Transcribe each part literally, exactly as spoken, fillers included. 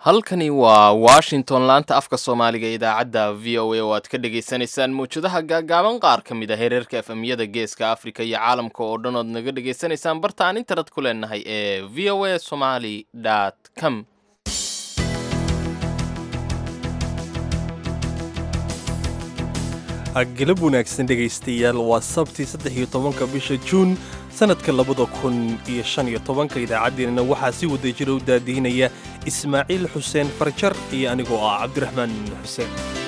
halkani waa Washington laanta afka Soomaaliga ee idaacadda V O A oo aad ka dhageysanaysaan muujadaha gaagaaban qaar ka mid ah heerarka F M-yada Geeska Afrika iyo caalamka oo dhan oo naga dhageysanaysaan barta aan internet ku leenahay ee v o a somali dot com. galab wanaagsan dhegaystayaal waa sabti saddex iyo tobanka bisha Juun sanadka labada kun iyo shan iyo tobanka idaacadeena waxaa si wada jira u daadihinaya Ismaaciil Xuseen Farjar iyo anigoo ah Cabdiraxmaan Xuseen.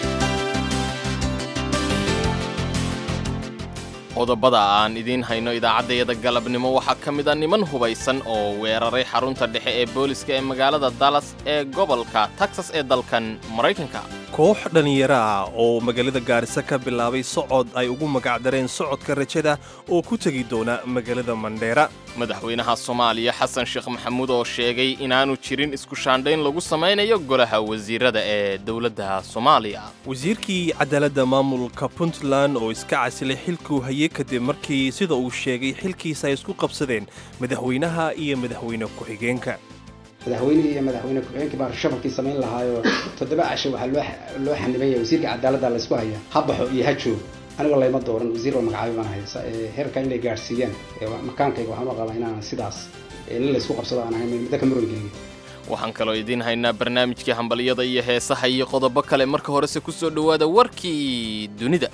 qodobada aan idin hayno idaacadeeda galabnimo waxaa ka mid ah niman hubaysan oo weeraray xarunta dhexe ee booliska ee magaalada Dallas ee gobolka Texas ee dalkan Mareykanka. koox dhalinyaro ah oo magaalada Gaarisa ka bilaabay socod ay ugu magacdareen socodka rajada oo ku tagi doona magaalada Mandheera. madaxweynaha Soomaaliya Xasan Sheekh Maxamuud oo sheegay inaanu jirin isku shaandhayn lagu samaynayo golaha wasiirada ee dawladda Soomaaliya. wasiirkii cadaaladda maamulka Puntland oo iska casilay xilkuu hayay kadib markii sida uu sheegay xilkiisa ay isku qabsadeen madaxweynaha iyo madaxweyne ku-xigeenka. madaxweynaha iyo madaxweyne ku-xigeenka baa shabalkii samayn lahaayo toddoba casho waxaa loo loo xanibay wasiirka cadaaladda la isku haya habaxo iyo hajoog aniga layma dooran wasiir oo magacaabay baan haysa ee heerka inay gaarsiiyaan makaankayga waxaan u qabaa inaan sidaas in la isku qabsado aan ahayn mid ka murankeega. waxaan kaloo idin haynaa barnaamijkii hambaliyada iyo heesaha iyo qodobo kale marka horese ku soo dhawaada warkii dunida.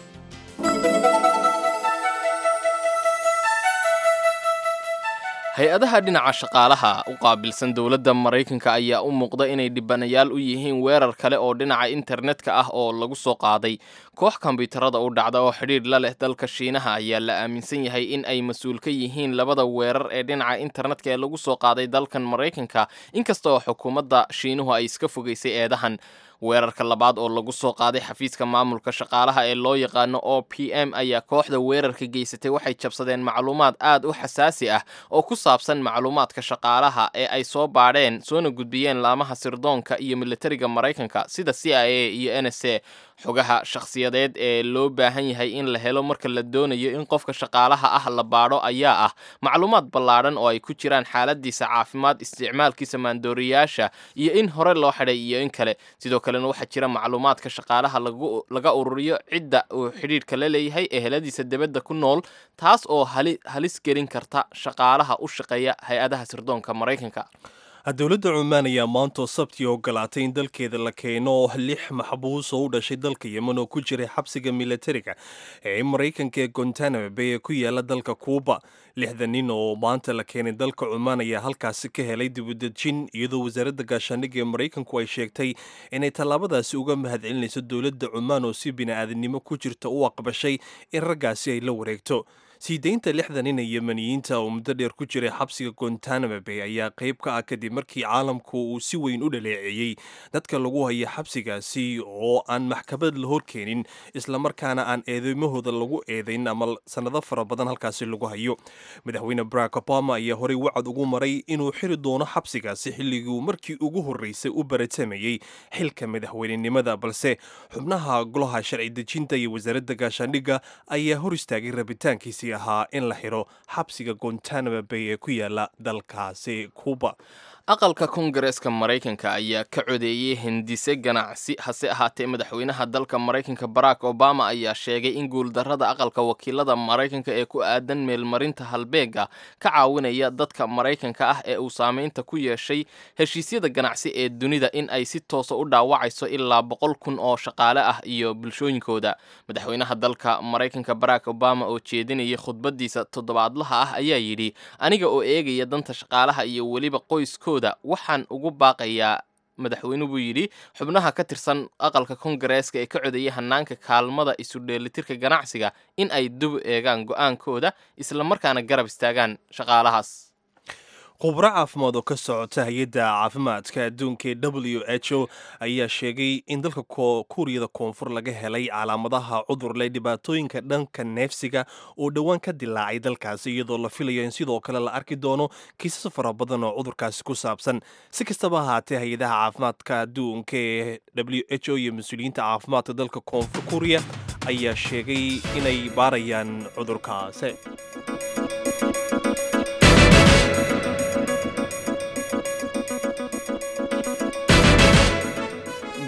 hay-adaha dhinaca shaqaalaha u qaabilsan dowladda Mareykanka ayaa u muuqda inay dhibanayaal u yihiin weerar kale oo dhinaca internetka ah oo lagu soo qaaday. koox kombiyuutarada u dhacda oo xidhiidh la leh dalka Shiinaha ayaa la aaminsan yahay in ay mas'uul ka yihiin labada weerar ee dhinaca internetka ee lagu soo qaaday dalkan Mareykanka, inkasta oo xukuumadda Shiinuhu ay iska fogeysay eedahan. weerarka labaad oo lagu soo qaaday xafiiska maamulka shaqaalaha ee loo yaqaano O P M ayaa kooxda weerarka geysatay waxay jabsadeen macluumaad aad u xasaasi ah oo ku saabsan macluumaadka shaqaalaha ee ay soo baadheen soona gudbiyeen laamaha sirdoonka iyo militariga Mareykanka sida C I A iyo N S A. xogaha shakhsiyadeed ee loo baahan yahay in la helo marka la doonayo in qofka shaqaalaha ah la baadho ayaa ah macluumaad ballaadhan oo ay ku jiraan xaaladiisa caafimaad, isticmaalkiisa maandooriyaasha iyo in hore loo xidhay iyo in kale. sidoo kalena waxaa jira macluumaadka shaqaalaha lagu laga ururiyo cidda uu xidhiidhka la leeyahay eheladiisa dibadda ku nool, taas oo hali, halis gelin karta shaqaalaha u shaqeeya hay-adaha sirdoonka Mareykanka. dowladda Cumaan ayaa maanta sabti ogolaatay in dalkeeda la keeno lix maxbuus oo u dhashay dalka Yemen oo ku jiray xabsiga militariga ee Mareykanka ee Guantanamo Bay ee ku yaala dalka Cuba. lixdan nin oo maanta la keenay dalka Cumaan ayaa halkaasi ka helay dibadejin iyadoo wasaaradda gaashaandhigga ee Mareykanku ay sheegtay inay tallaabadaasi uga mahadcelinayso dowladda Cumaan oo si bini'aadanimo ku jirta u aqbashay in raggaasi ay la wareegto. sii deynta lixdan nin ee Yemeniyiinta oo muddo dheer ku jiray xabsiga Guantanamo Bay ayaa qayb ka ah kadib markii caalamku uu si weyn u dhaleeceeyey dadka lagu haya xabsigaasi oo aan maxkamad la horkeenin islamarkaana aan eedeymahooda lagu eedayn ama sanado fara badan halkaasi lagu hayo. madaxweyne Barack Obama ayaa horey wacad ugu maray inuu xiri doono xabsigaasi xilligii markii ugu horreysay u baratamayey xilka madaxweynenimada, balse xubnaha golaha sharci dejinta iyo wasaaradda gaashaandhigga ayaa hor istaagay rabitaankiisii ahaa in la xiro xabsiga Guantanamo Bay ee ku yaala dalkaasi Cuba. aqalka Koongareeska Mareykanka ayaa ka codeeyay hindise ganacsi. hase ahaatee madaxweynaha dalka Mareykanka Barack Obama ayaa sheegay in guuldarrada aqalka wakiilada Mareykanka ee ku aadan meelmarinta halbeega ka caawinaya dadka Mareykanka ah ee uu saameynta ku yeeshay heshiisyada ganacsi ee dunida in ay si toosa u dhaawacayso ilaa boqol kun oo shaqaale ah iyo bulshooyinkooda. madaxweynaha dalka Mareykanka Barack Obama oo jeedinayay khudbadiisa toddobaadlaha ah ayaa yidhi, aniga oo eegaya danta shaqaalaha iyo weliba qoyskooda waxaan ugu baaqayaa madaxweynuhu yidhi xubnaha ka tirsan aqalka Koongareeska ee ka codeeyay hanaanka kaalmada isu dheelitirka ganacsiga in ay dib eegaan go'aankooda isla markaana garab istaagaan shaqaalahaas. khubro caafimaad oo ka socota hay-adda caafimaadka adduunka ee W H O ayaa sheegay in dalka Kuuriyada Koonfur laga helay calaamadaha cudur leh dhibaatooyinka dhanka neefsiga oo dhowaan ka dilaacay dalkaasi, iyadoo la filayo in sidoo kale la arki doono kiisas fara badan oo cudurkaasi ku saabsan. si kastaba ahaatee hay-adaha caafimaadka adduunka ee W H O iyo mas-uuliyiinta caafimaadka dalka Koonfur Kuuriya ayaa sheegay inay baarayaan cudurkaasi.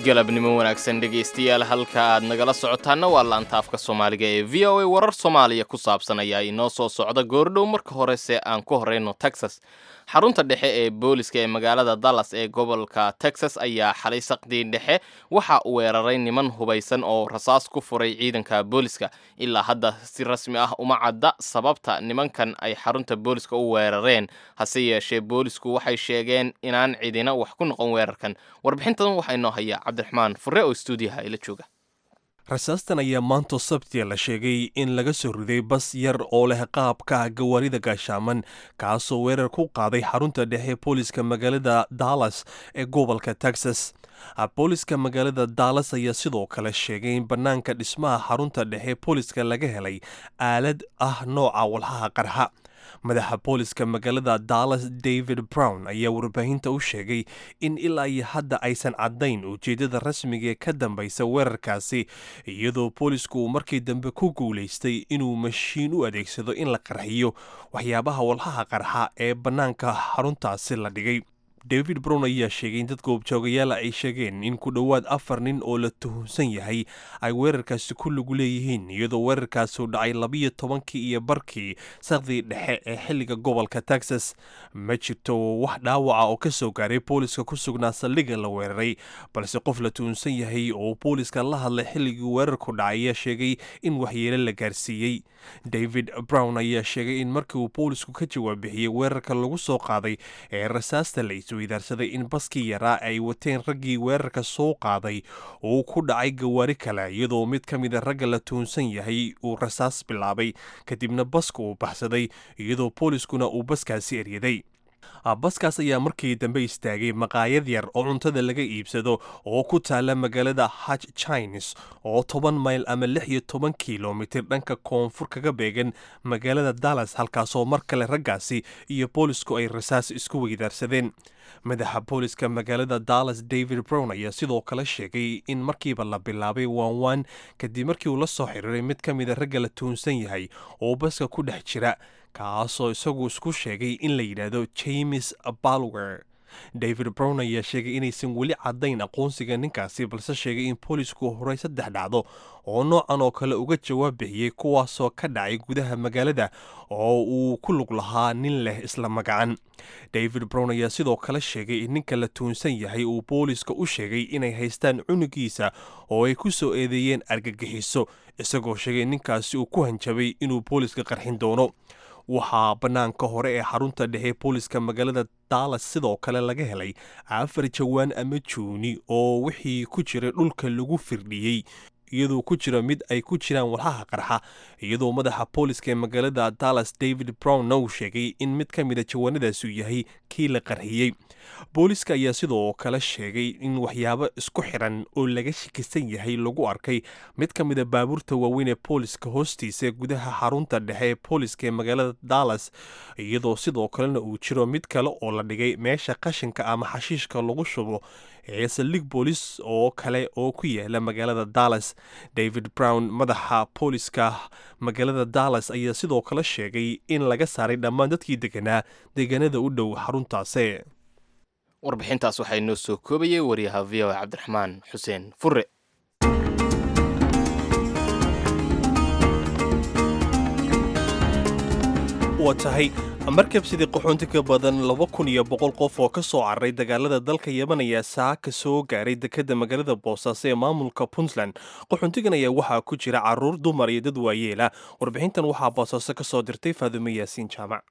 galabnimo wanaagsan dhegaystayaal halka aad nagala socotaana waa laanta afka Soomaaliga ee V O A warar Soomaaliya ku saabsan ayaa inoo soo socda goordhow marka hore se aan ku horeyno Texas xarunta dhexe ee booliska ee magaalada Dallas ee gobolka Texas ayaa xalay saqdii dhexe waxa uu weeraray niman hubaysan oo rasaas ku furay ciidanka booliska ilaa hadda si rasmi ah uma cadda sababta nimankan ay xarunta booliska u weerareen hase yeeshee boolisku waxay sheegeen inaan cidina wax ku noqon weerarkan warbixintan waxa inoo haya Cabdiraxmaan Furre oo stuudiyaha ila jooga rasaastan ayaa maanta sabti la sheegay in laga soo riday bas yar oo leh qaabka gawaarida gaashaaman kaasoo weerar ku qaaday xarunta dhexe booliska magaalada Dallas ee gobolka Texas. booliska magaalada Dallas ayaa sidoo kale sheegay in banaanka dhismaha xarunta dhexe booliska laga helay aalad ah nooca walxaha qarxa. madaxa booliska magaalada Dallas David Brown ayaa warbaahinta u sheegay in ilaa iyo hadda aysan caddayn ujeedada rasmiga ee ka dambaysa weerarkaasi iyadoo boolisku markii dambe ku guulaystay inuu mashiin u adeegsado in la qarxiyo waxyaabaha walxaha qarxa ee bannaanka xaruntaasi la dhigay. David Brown ayaa sheegay in dad goobjoogayaal ay sheegeen in ku dhowaad afar nin oo la tuhunsan yahay ay weerarkaasi ku lug leeyihiin iyadoo weerarkaasi u dhacay labiyo tobankii iyo barkii saqdii dhexe ee xilliga gobolka Texas. ma jirto wax dhaawaca oo ka soo gaaray booliska ku sugnaa saldhigga la weeraray balse qof la tuhunsan yahay oo booliska la hadlay xilligii weerarku dhacay ayaa sheegay in waxyeelo la gaarsiiyey. David Brown ayaa sheegay in markii uu boolisku ka jawaab bixiyey weerarka lagu soo qaaday ee rasaasta la isweydaarsaday in baskii yaraa ay wateen raggii weerarka soo qaaday uu ku dhacay gawaari kale iyadoo mid ka mid a ragga la tuhunsan yahay uu rasaas bilaabay kadibna baska uu baxsaday iyadoo booliskuna uu baskaasi eryaday. baskaas ayaa markii dambe istaagay maqaayad yar oo cuntada laga iibsado oo ku taala magaalada Hatch Chines oo toban mayl ama lix iyo toban kiiloomitir dhanka koonfur kaga beegan magaalada Dallas halkaasoo mar kale raggaasi iyo boolisku ay rasaas isku weydaarsadeen. madaxa booliska magaalada Dallas David Brown ayaa sidoo kale sheegay in markiiba la bilaabay waanwaan kadib markii uu la soo xiriiray mid ka mid a ragga la tuhunsan yahay oo baska ku dhex jira kaasoo isagu isku sheegay in la yidhaahdo James Balwer. David Brown ayaa sheegay inaysan weli caddayn aqoonsiga ninkaasi balse sheegay in boolisku horay saddex dhacdo oo noocan oo kale uga jawaab bixiyey kuwaasoo ka dhacay gudaha magaalada oo uu ku lug lahaa nin leh isla magacan. David Brown ayaa sidoo kale sheegay in ninka la tuhunsan yahay uu booliska u sheegay inay haystaan cunugiisa oo ay ku soo eedeeyeen argagixiso isagoo sheegay ninkaasi uu ku hanjabay inuu booliska qarxin doono. waxaa bannaanka hore ee xarunta dhexe booliska magaalada Dallas sidoo kale laga helay afar jawaan ama juuni oo wixii ku jiray dhulka lagu firdhiyey iyadoo ku jira mid ay ku jiraan walxaha qarxa iyadoo madaxa booliska ee magaalada Dallas David Brown uu sheegay in mid ka mid a jawaanadaas uu yahay kii la qarxiyey. booliska ayaa sidoo kale sheegay in waxyaabo isku xiran oo laga shakisan yahay lagu arkay mid ka mid a baabuurta waaweyn ee booliska hoostiisa gudaha xarunta dhexe ee booliska ee magaalada Dallas iyadoo sidoo kalena uu jiro mid kale oo la dhigay meesha qashinka ama xashiishka lagu shubo ee saldhig boolis oo kale oo ku yaala magaalada Dallas. David Brown madaxa booliska magaalada Dallas ayaa sidoo kale sheegay in laga saaray dhammaan dadkii deganaa deegaanada u dhow xaruntaasi. warbixintaas waxay noo soo koobayay wariyaha V O A Cabdiraxmaan Xuseen Furre. waa tahay markab sidii qaxoonti ka badan laba kun iyo boqol qof oo ka soo cararay dagaalada dalka Yemen ayaa saaka soo gaaray dekedda magaalada Boosaaso ee maamulka Puntland. qaxoontigan ayaa waxaa ku jira caruur, dumar iyo dad waayeela. warbixintan waxaa Boosaaso ka soo dirtay Faadumo Yaasiin Jaamac.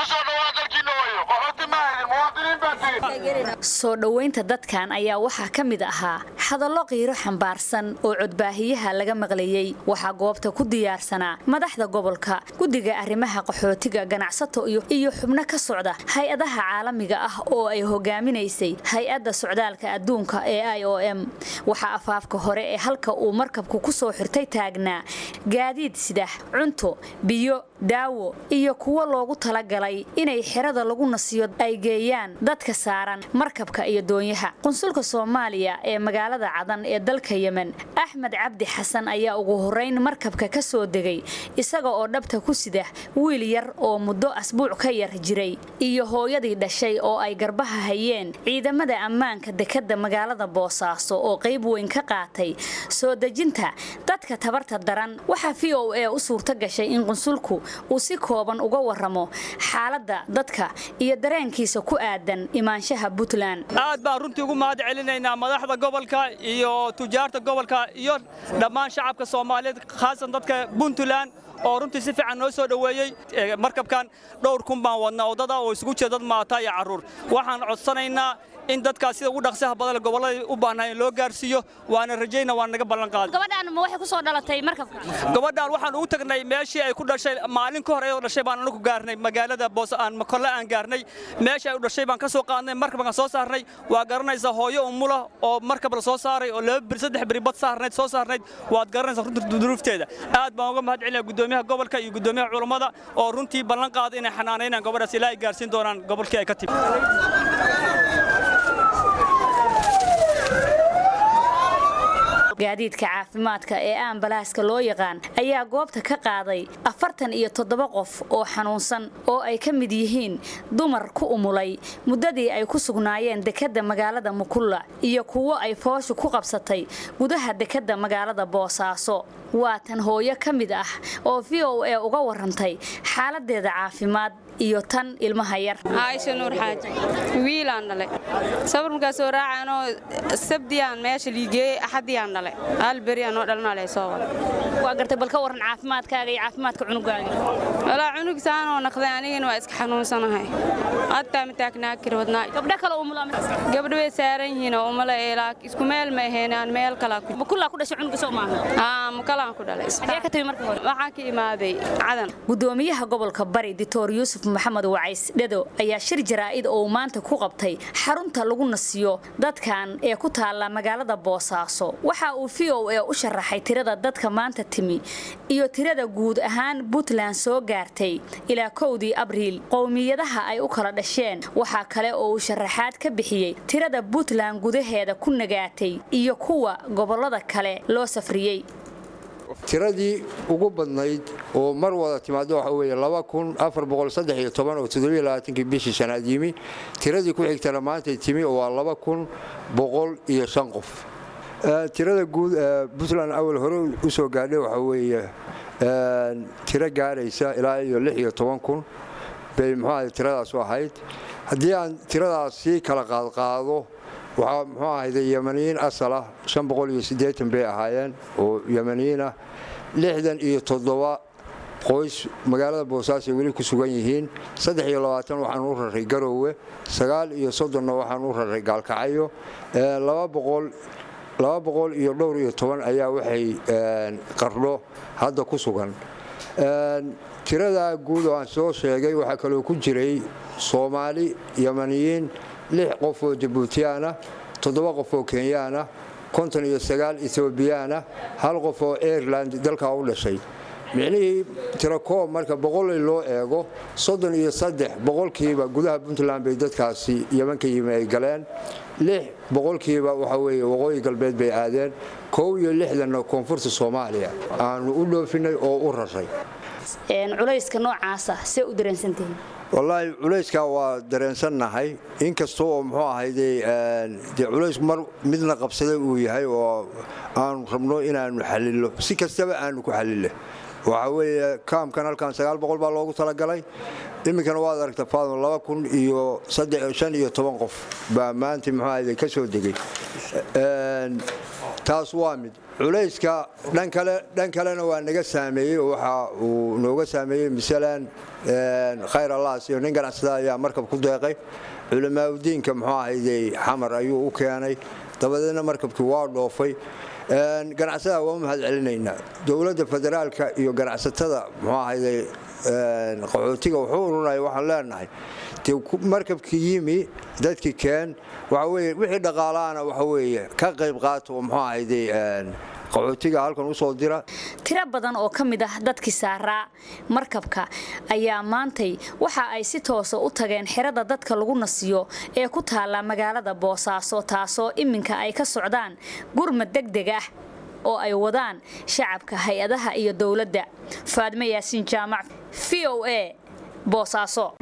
soo dhoweynta dadkan ayaa waxaa ka mid ahaa hadallo qiiro xambaarsan oo codbaahiyaha laga maqlayay. waxaa goobta ku diyaarsanaa madaxda gobolka, guddiga arrimaha qaxootiga, ganacsato iyo xubno ka socda hay-adaha caalamiga ah oo ay hogaaminaysay hay-adda socdaalka adduunka ee I O M. waxaa afaafka hore ee halka uu markabku ku soo xirtay taagnaa gaadiid sida cunto, biyo, daawo iyo kuwo loogu talagalay inay xerada lagu nasiyo ay geeyaan dadka saaran markabka iyo doonyaha. Qunsulka Soomaaliya ee magaalada Cadan ee dalka Yemen, Axmed Cabdi Xasan ayaa ugu horeyn markabka ka soo degay isaga oo dhabta ku sida wiil yar oo muddo asbuuc ka yar jiray iyo hooyadii dhashay oo ay garbaha hayeen ciidamada ammaanka dekedda magaalada Boosaaso oo qayb weyn ka qaatay soo dejinta dadka tabarta daran. Waxa V O A u suurta gashay in qunsulku uu si kooban uga waramo xaaladda dadka iyo dareenkiisa ku aadan imaanshaha Puntland. aad baan runtii ugu mahad celinaynaa madaxda gobolka iyo tujaarta gobolka iyo dhammaan shacabka Soomaaliyeed khaasan dadka Puntland oo runtii si fiican noo soo dhaweeyay. markabkan dhowr kun baan wadnaa wadada oo isugu jeeda dad maata iyo caruur. waxaan codsanaynaa in dadka sida ugu dhaqsaha badan gobolada u baahnaa loo gaarsiiyo waana rajeynaa waan naga ballan qaaday. Gabadhan ma waxay ku soo dhalatay markabka? Gabadhan waxaan ugu tagnay meeshii ay ku dhashay maalin ka hor ay dhashay baan anagu gaarnay magaalada Boos aan Makolle aan gaarnay meeshii ay u dhashay baan ka soo qaadnay markabka soo saarnay waa garanaysaa hooyo umula oo markab la soo saaray oo laba bir saddex bir bad saarnayd soo saarnayd waad garanaysaa runtii duruufteeda. aad baan uga mahad celinayaa gudoomiyaha gobolka iyo gudoomiyaha culimada oo runtii ballan qaaday inay xanaaneynaan gabadhaas ilaa ay gaarsiin doonaan gobolkii ay ka timid. gaadiidka caafimaadka ee ambalaaska loo yaqaan ayaa goobta ka qaaday afartan iyo toddoba qof oo xanuunsan oo ay ka mid yihiin dumar ku umulay muddadii ay ku sugnaayeen dekedda magaalada Mukulla iyo kuwo ay fooshu ku qabsatay gudaha dekedda magaalada Boosaaso. waa tan hooyo ka mid ah oo V O A uga warantay xaaladeeda caafimaad iyo tan ilmaha yar. Aisha Nuur Xaaji wiilaan dhalay sabarka soo raacano sabdiyaan meesha liigay axadiyaan dhalay hal bari aan oo dhalnaa soo wada. waa gartay balka waran caafimaadkaaga iyo caafimaadka cunugaaga? wala cunugtaan oo naqday anigana waa iska xanuunsanahay hadda ma taagnaa kirwadnaa. gabdha kale oo umulaa gabdho way saaran yihiin oo umala eelaa isku meel ma ahaynaan meel kala ku Mukulla ku dhashay cunuga soo maaha. aa Mukulla ku dhalay ka tahay markii hore waxaan ka imaaday Cadan. gudoomiyaha gobolka Bari Dictor Yusuf Maxamed Wacays Dhado ayaa shir jaraa'id oo maanta ku qabtay xarunta lagu nasiyo dadkan ee ku taala magaalada Boosaaso. waxa uu V O A u sharaxay tirada dadka maanta timi iyo tirada guud ahaan Puntland soo gaartay ilaa kowdii Abriil qowmiyadaha ay u kala dhasheen. waxa kale oo uu sharaxaad ka bixiyay tirada Puntland gudaheeda ku nagaatay iyo kuwa gobolada kale loo safriyay. tiradii ugu badnayd oo mar wada timaado waxa weeye laba kun afar boqol saddex iyo toban oo toddoba iyo labaatan bishii sanaad yimi. tiradii ku xigtana maanta timi waa laba kun boqol iyo shan qof. tirada guud ee Puntland awal hore u soo gaadhay waxa weeye tiro gaaraysa ilaa iyo lix iyo toban kun bay maxaa tiradaas ahayd. haddii aan tiradaas si kala qaad qaado waxa muxuu ahayd Yemeniin asal ah shan boqol iyo siddeetan bay ahaayeen oo Yemeniin ah. lixdan iyo toddoba qoys magaalada Boosaaso weli ku sugan yihiin. saddex iyo labaatan waxaan u raray Garowe, sagaal iyo soddon waxaan u raray Gaalkacyo. laba boqol laba boqol iyo dhowr iyo toban ayaa waxay Qardho hadda ku sugan. tirada guud oo aan soo sheegay waxa kale oo ku jiray Soomaali, Yemeniin, lix qof oo Djibouti-aan ah, toddoba qof oo Kenyaan ah, konton iyo sagaal Ethiopian ah, hal qof oo Ireland dalka u dhashay. micnihii tiro koob marka boqol loo eego soddon iyo saddex boqolkiiba gudaha Puntland bay dadkaasi Yemen ka yimid ay galeen. lix boqolkiiba waxa weeye waqooyi galbeed bay aadeen. kow iyo lixdan koonfurta Soomaaliya aanu u dhoofinay oo u raray. een culayska noocaas ah see u dareensantahay? wallahi culayska waa dareensannahay inkastoo oo muxuu ahaydee de culays mar midna qabsaday uu yahay oo aan rabno inaanu xalilo si kastaba aanu ku xalilo. waxa weeye kaamkan halkan sagaal boqol baa loogu talagalay. iminkana waad aragtaa faado laba kun iyo saddex shan iyo toban qof baa maanta muxuu ahaydee ka soo degay. taas waa mid culayska dhan kale dhan kalena waa naga saameeyay waxa uu nooga saameeyay misalan khayr Allah iyo nin ganacsada ayaa markab ku deeqay culimada diinka muxuu ahaydee xamar ayuu u keenay dabadeedna markabkii waa dhoofay. ganacsada waa mahad celinaynaa dawladda federaalka iyo ganacsatada muxuu ahaydee qaxootiga wuxuu urunay waxaan leenahay markabkii yimi dadkii keen waxa weeye wixii dhaqaalaana waxa weeye ka qayb qaato muxuu ahaydee qaxootiga halkan u soo dira. Tiro badan oo ka mid ah dadkii saaraa markabka ayaa maantay waxa ay si toos ah u tageen xirada dadka lagu nasiyo ee ku taala magaalada Boosaaso taasoo iminka ay ka socdaan gurmad degdeg ah oo ay wadaan shacabka hay'adaha iyo dawladda. Faadme Yaasiin Jaamac V O A Boosaaso.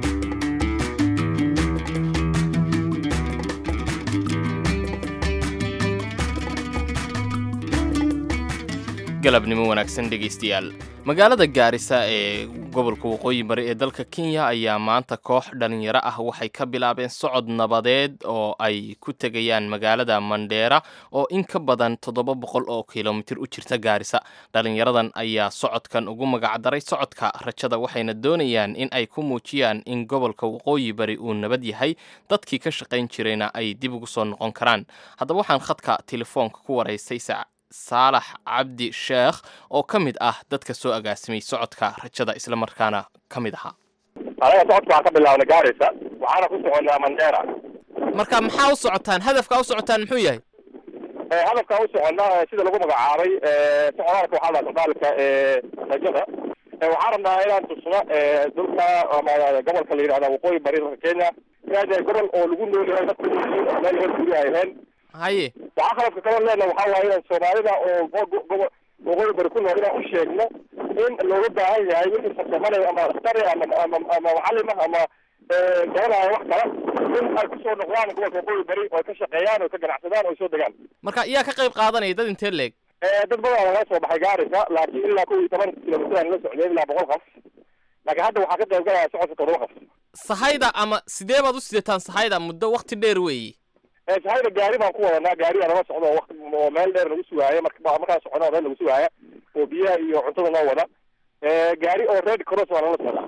galabnimo wanaagsan dhegeystayaal magaalada Gaarisa ee gobolka waqooyi bari ee dalka Kenya ayaa maanta koox dhalinyaro ah waxay ka bilaabeen socod nabadeed oo ay ku tagayaan magaalada Mandera oo in ka badan toddoba boqol oo kiiloomitir u jirta Gaarisa. dhalinyaradan ayaa socodkan ugu magac daray socodka rajada waxayna doonayaan in ay ku muujiyaan in gobolka waqooyi bari uu nabad yahay dadkii ka shaqayn jirayna ay dib ugu soo noqon karaan. haddaba waxaan khadka telefoonka ku wareysay Saalax Cabdi Sheekh oo ka mid ah dadka soo agaasimay socodka rajada isla markaana ka mid aha. anaga socodka ka bilaabnay Gaarisa waxaana ku soconaa Mandera. marka maxaa u socotaan hadafka u socotaan muxuu yahay? ee hadafka u soconaa sida lagu magacaabay ee socodka waxa la socdaalka ee rajada ee waxaan rabnaa inaan tusno ee dhulka ama gobolka la yiraahdo waqooyi bari Kenya yahay gobol oo lagu noolyahay dadku meel wada yahay haye waxa qalabka kale leena waxa waaye Soomaalida oo waqooyi bari ku nool u sheegno in looga baahan yahay in farsamada ama askari ama ama ama macallin ama ee gobolaha wax kale in ay ku soo noqdaan gobolka waqooyi bari oo ka shaqeeyaan oo ka ganacsadaan oo soo degaan. marka iyaa ka qayb qaadanaya dad intee leeg? ee dad badan laga soo baxay Gaarisa laakiin ilaa kow iyo toban kiiloomitir la socday ilaa boqol qof laakiin hadda waxa ka qayb galaya socodka toddoba qof. sahayda ama sidee baad u sidataan sahayda muddo waqti dheer weey? ee sahayda gaari baan ku wadanaa gaari aan la socdo waqti oo meel dheer lagu sugaayay marka marka socono meel lagu sugaaya oo biyaha iyo cuntada loo wada ee gaari oo red cross waa la socdaa.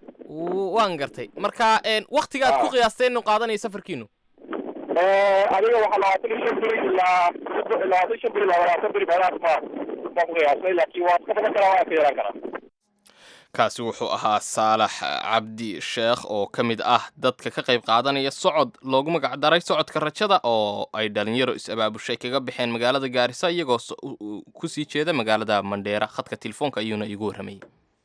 waan gartay marka een waqtiga aad ku qiyaasteen inuu qaadanay safarkiinu? ee adiga waxa la hadlay shan bil ilaa ilaa shan bil ilaa labaatan bil baad ma ma ku qiyaasay laakiin waa ka badan kara waa ka yaraan kara. kaasi wuxuu ahaa Saalax Cabdi Sheekh oo ka mid ah dadka ka qayb qaadanaya socod loogu magac daray socodka rajada oo ay dhalinyaro is abaabushay kaga baxeen magaalada Gaarisa iyagoo ku sii jeeda magaalada Mandera. khadka telefoonka ayuuna igu warramay.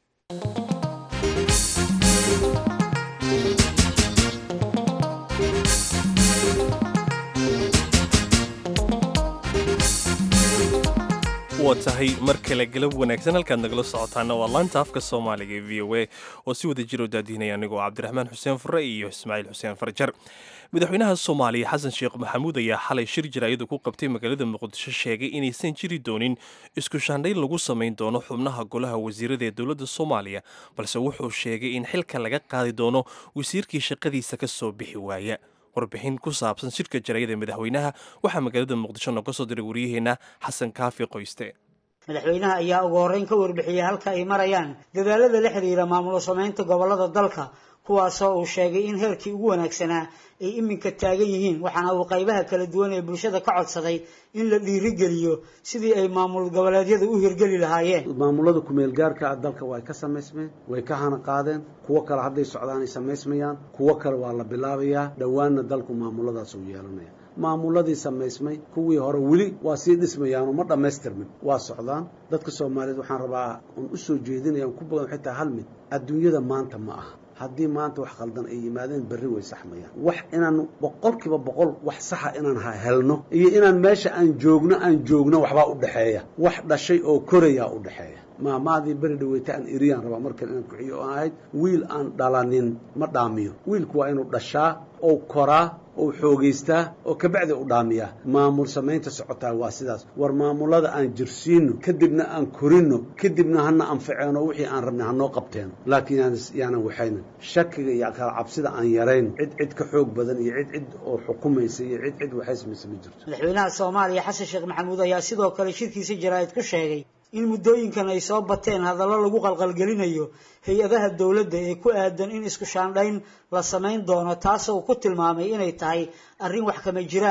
watahay mar kale galab wanaagsan halkaad nagala socotaana waa laanta afka Soomaaliga ee V O A oo si wada jiro daadinaya anigoo Cabdiraxmaan Xuseen Fure iyo Ismaaciil Xuseen Farjar. madaxweynaha Soomaaliya Xasan Sheekh Maxamuud ayaa xalay shir jiraayad ku qabtay magaalada Muqdisho sheegay inaysan jiri doonin isku shaandhayn lagu sameyn doono xubnaha golaha wasiirada ee dowladda Soomaaliya balse wuxuu sheegay in xilka laga qaadi doono wasiirkii shaqadiisa ka soo bixi waaya. warbixin ku saabsan shirka jaraayada madaxweynaha waxaa magaalada Muqdisho nooga soo diray wariyaheena Xasan Kaafi Qoyste. madaxweynaha ayaa ugu horreyn ka warbixiyay halka ay marayaan dadaalada la xiriira maamul sameynta gobolada dalka kuwaasoo uu sheegay in heerkii ugu wanaagsanaa ay iminka taagan yihiin waxaana uu qaybaha kala duwan ee bulshada ka codsaday in la dhiirigeliyo sidii ay maamul goboleedyada u hirgeli lahaayeen. maamulada ku meel gaarka ah dalka way ka sameysmeen way ka hana qaadeen kuwa kale hadday socdaan ay sameysmayaan kuwa kale waa la bilaabayaa dhawaanna dalku maamuladaas uu yeelanaya. maamuladii sameysmay kuwii hore weli waa sii dhismayaan ma dhammaystirmin waa socdaan. dadka Soomaaliyeed waxaan rabaa in u soo jeedinayaan ku badan xitaa hal mid adduunyada maanta ma aha haddii maanta wax qaldan ay yimaadeen berri way saxmayaan. wax inaan boqolkiiba boqol wax saxa inaan helno iyo inaan meesha aan joogno aan joogno waxbaa u dhaxeeya wax dhashay oo koraya u dhaxeeya. maamaadii beri dhaweyta aan iriyaan rabaa markan inaan ku xiyo oo ahayd wiil aan dhalanin ma dhaamiyo. wiilku waa inuu dhashaa oo koraa oo xoogeystaa oo ka bacdi u dhaamiyaa. maamul samaynta socotaa waa sidaas. war maamulada aan jirsiino kadibna aan korino kadibna hana anfaceeno wixii aan rabnay hanoo qabteeno laakiin yaanan waxaynan shakiga iyo kala cabsida aan yarayn cid cid ka xoog badan iyo cid cid oo xukumaysa iyo cid cid waxay samaysa ma jirto. madaxweynaha Soomaaliya Xasan Sheekh Maxamuud ayaa sidoo kale shirkiisa jaraa'id ku sheegay in muddooyinkan ay soo bateen hadallo lagu qalqalgelinayo hay-adaha dawladda ee ku aadan in isku shaandhayn la samayn doono taasoo ku tilmaamay inay tahay arrin wax kama jiraan ah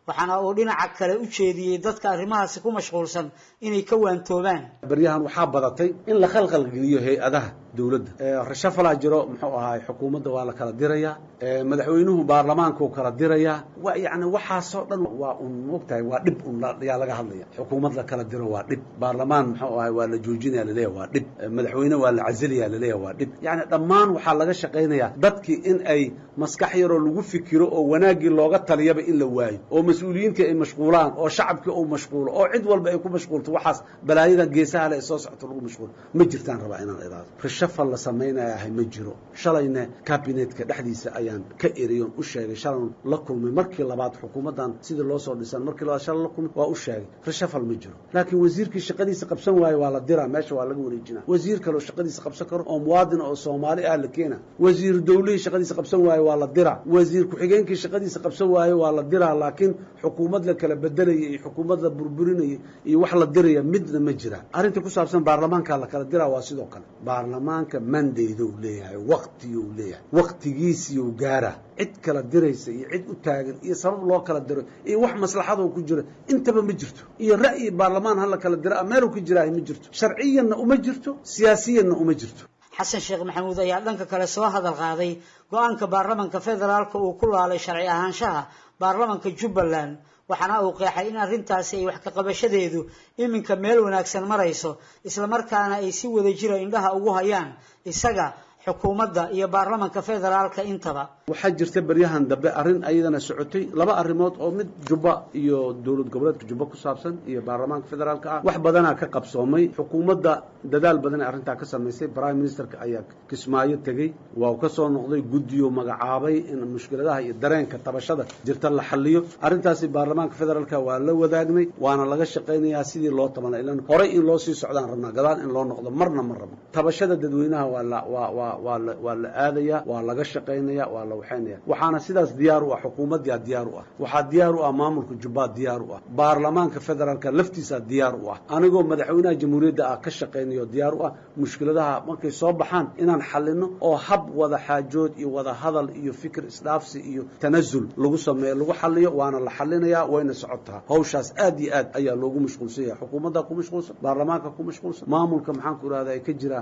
waxaana uu dhinaca kale u jeediyey dadka arrimahaasi ku mashquulsan inay ka waantoobaan. baryahan waxaa badatay in la khalkhal geliyo hay-adaha dawladda rashafalaa jiro muxuu ahaay xukuumadda waa la kala dirayaa madaxweynuhu baarlamaanku kala dirayaa waa yacni waxaasoo dhan waa un moogtahay waa dhib un yaa laga hadlaya xukuumad la kala diro waa dhib baarlamaan muxuu ahaay waa la joojinaya laleeyahay waa dhib madaxweyne waa la casiliyaa laleeyahay waa dhib yacni dhammaan waxaa laga shaqaynayaa dadkii in ay maskax yaroo lagu fikiro oo wanaaggii looga taliyaba in la waayo oo mas-uuliyiintii ay mashquulaan oo shacabkii uu mashquulo oo cid walba ay ku mashquulto waxaas balaayadan geesaha le ee soo socto lagu mashquulo ma jirtaan rabaa inaan idaado rashafal la samaynaya ahay ma jiro shalayna kabinetka dhexdiisa ayaan ka eriyon u sheegay shalan la kulmay markii labaad xukuumaddan sidii loo soo dhisan markii labaad shalan la kulmay waa u sheegay rashafal ma jiro laakiin wasiirkii shaqadiisa qabsan waayo waa la diraa meesha waa laga wareejinaa wasiir kale oo shaqadiisa qabsan karo oo muwaadin oo Soomaali ah la keena wasiir dawladii shaqadiisa qabsan waayo waa la diraa wasiir ku-xigeenkii shaqadiisa qabsan waayo waa la diraa laakiin xukuumad la kala bedelayay iyo xukuumad la burburinayay iyo wax la diraya midna ma jira arrinta ku saabsan baarlamaanka la kala diraa waa sidoo kale baarlamaanka mandate uu leeyahay waqti uu leeyahay waqtigiisii uu gaara cid kala diraysa iyo cid u taagan iyo sabab loo kala diro iyo wax maslaxad oo ku jira intaba ma jirto iyo ra'yi baarlamaan hal kala dira meel ku jira ma jirto sharciyanna uma jirto siyaasiyanna uma jirto. xasan sheekh maxamuud ayaa dhanka kale soo hadal qaaday go'aanka baarlamaanka federaalka uu ku laalay sharci ahaanshaha baarlamaanka Jubbaland waxaana uu qeexay in arrintaasi ay wax ka qabashadeedu iminka meel wanaagsan marayso isla markaana ay si wada jira indhaha ugu hayaan isaga xukuumadda iyo baarlamaanka federaalka intaba. waxaa jirta baryahan dambe arrin ayadana socotay laba arrimood oo mid Jubba iyo dawlad goboleedka Jubba ku saabsan iyo baarlamaanka federaalka ah wax badana ka qabsoomay xukuumadda dadaal badan ay arrinta ka sameysay prime ministerka ayaa Kismaayo tagay waa ka soo noqday guddiyo magacaabay in mushkiladaha iyo dareenka tabashada jirta la xalliyo arrintaasi baarlamaanka federaalka waa la wadaagnay waana laga shaqeynayaa sidii loo tabanay ilaa hore in loo sii socdaan rabnaa gadaan in loo noqdo marna ma rabo tabashada dadweynaha waa la waa waa waa la aadaya waa laga shaqeynaya waa la waxaynaya waxaana sidaas diyaar u ah xukuumadda diyaar u ah waxa diyaar u ah maamulka Jubba diyaar u ah baarlamaanka federaalka laftiisa diyaar u ah anigoo madaxweynaha jamhuuriyadda ah ka shaqeynayo diyaar u ah mushkiladaha markay soo baxaan inaan xalino oo hab wada xaajood iyo wada hadal iyo fikir isdhaafsi iyo tanazul lagu sameeyo lagu xaliyo waana la xalinaya wayna socotaa hawshaas aad iyo aad ayaa loogu mashquulsan yahay xukuumadda ku mashquulsan baarlamaanka ku mashquulsan maamulka maxaan ku raadayay ka jira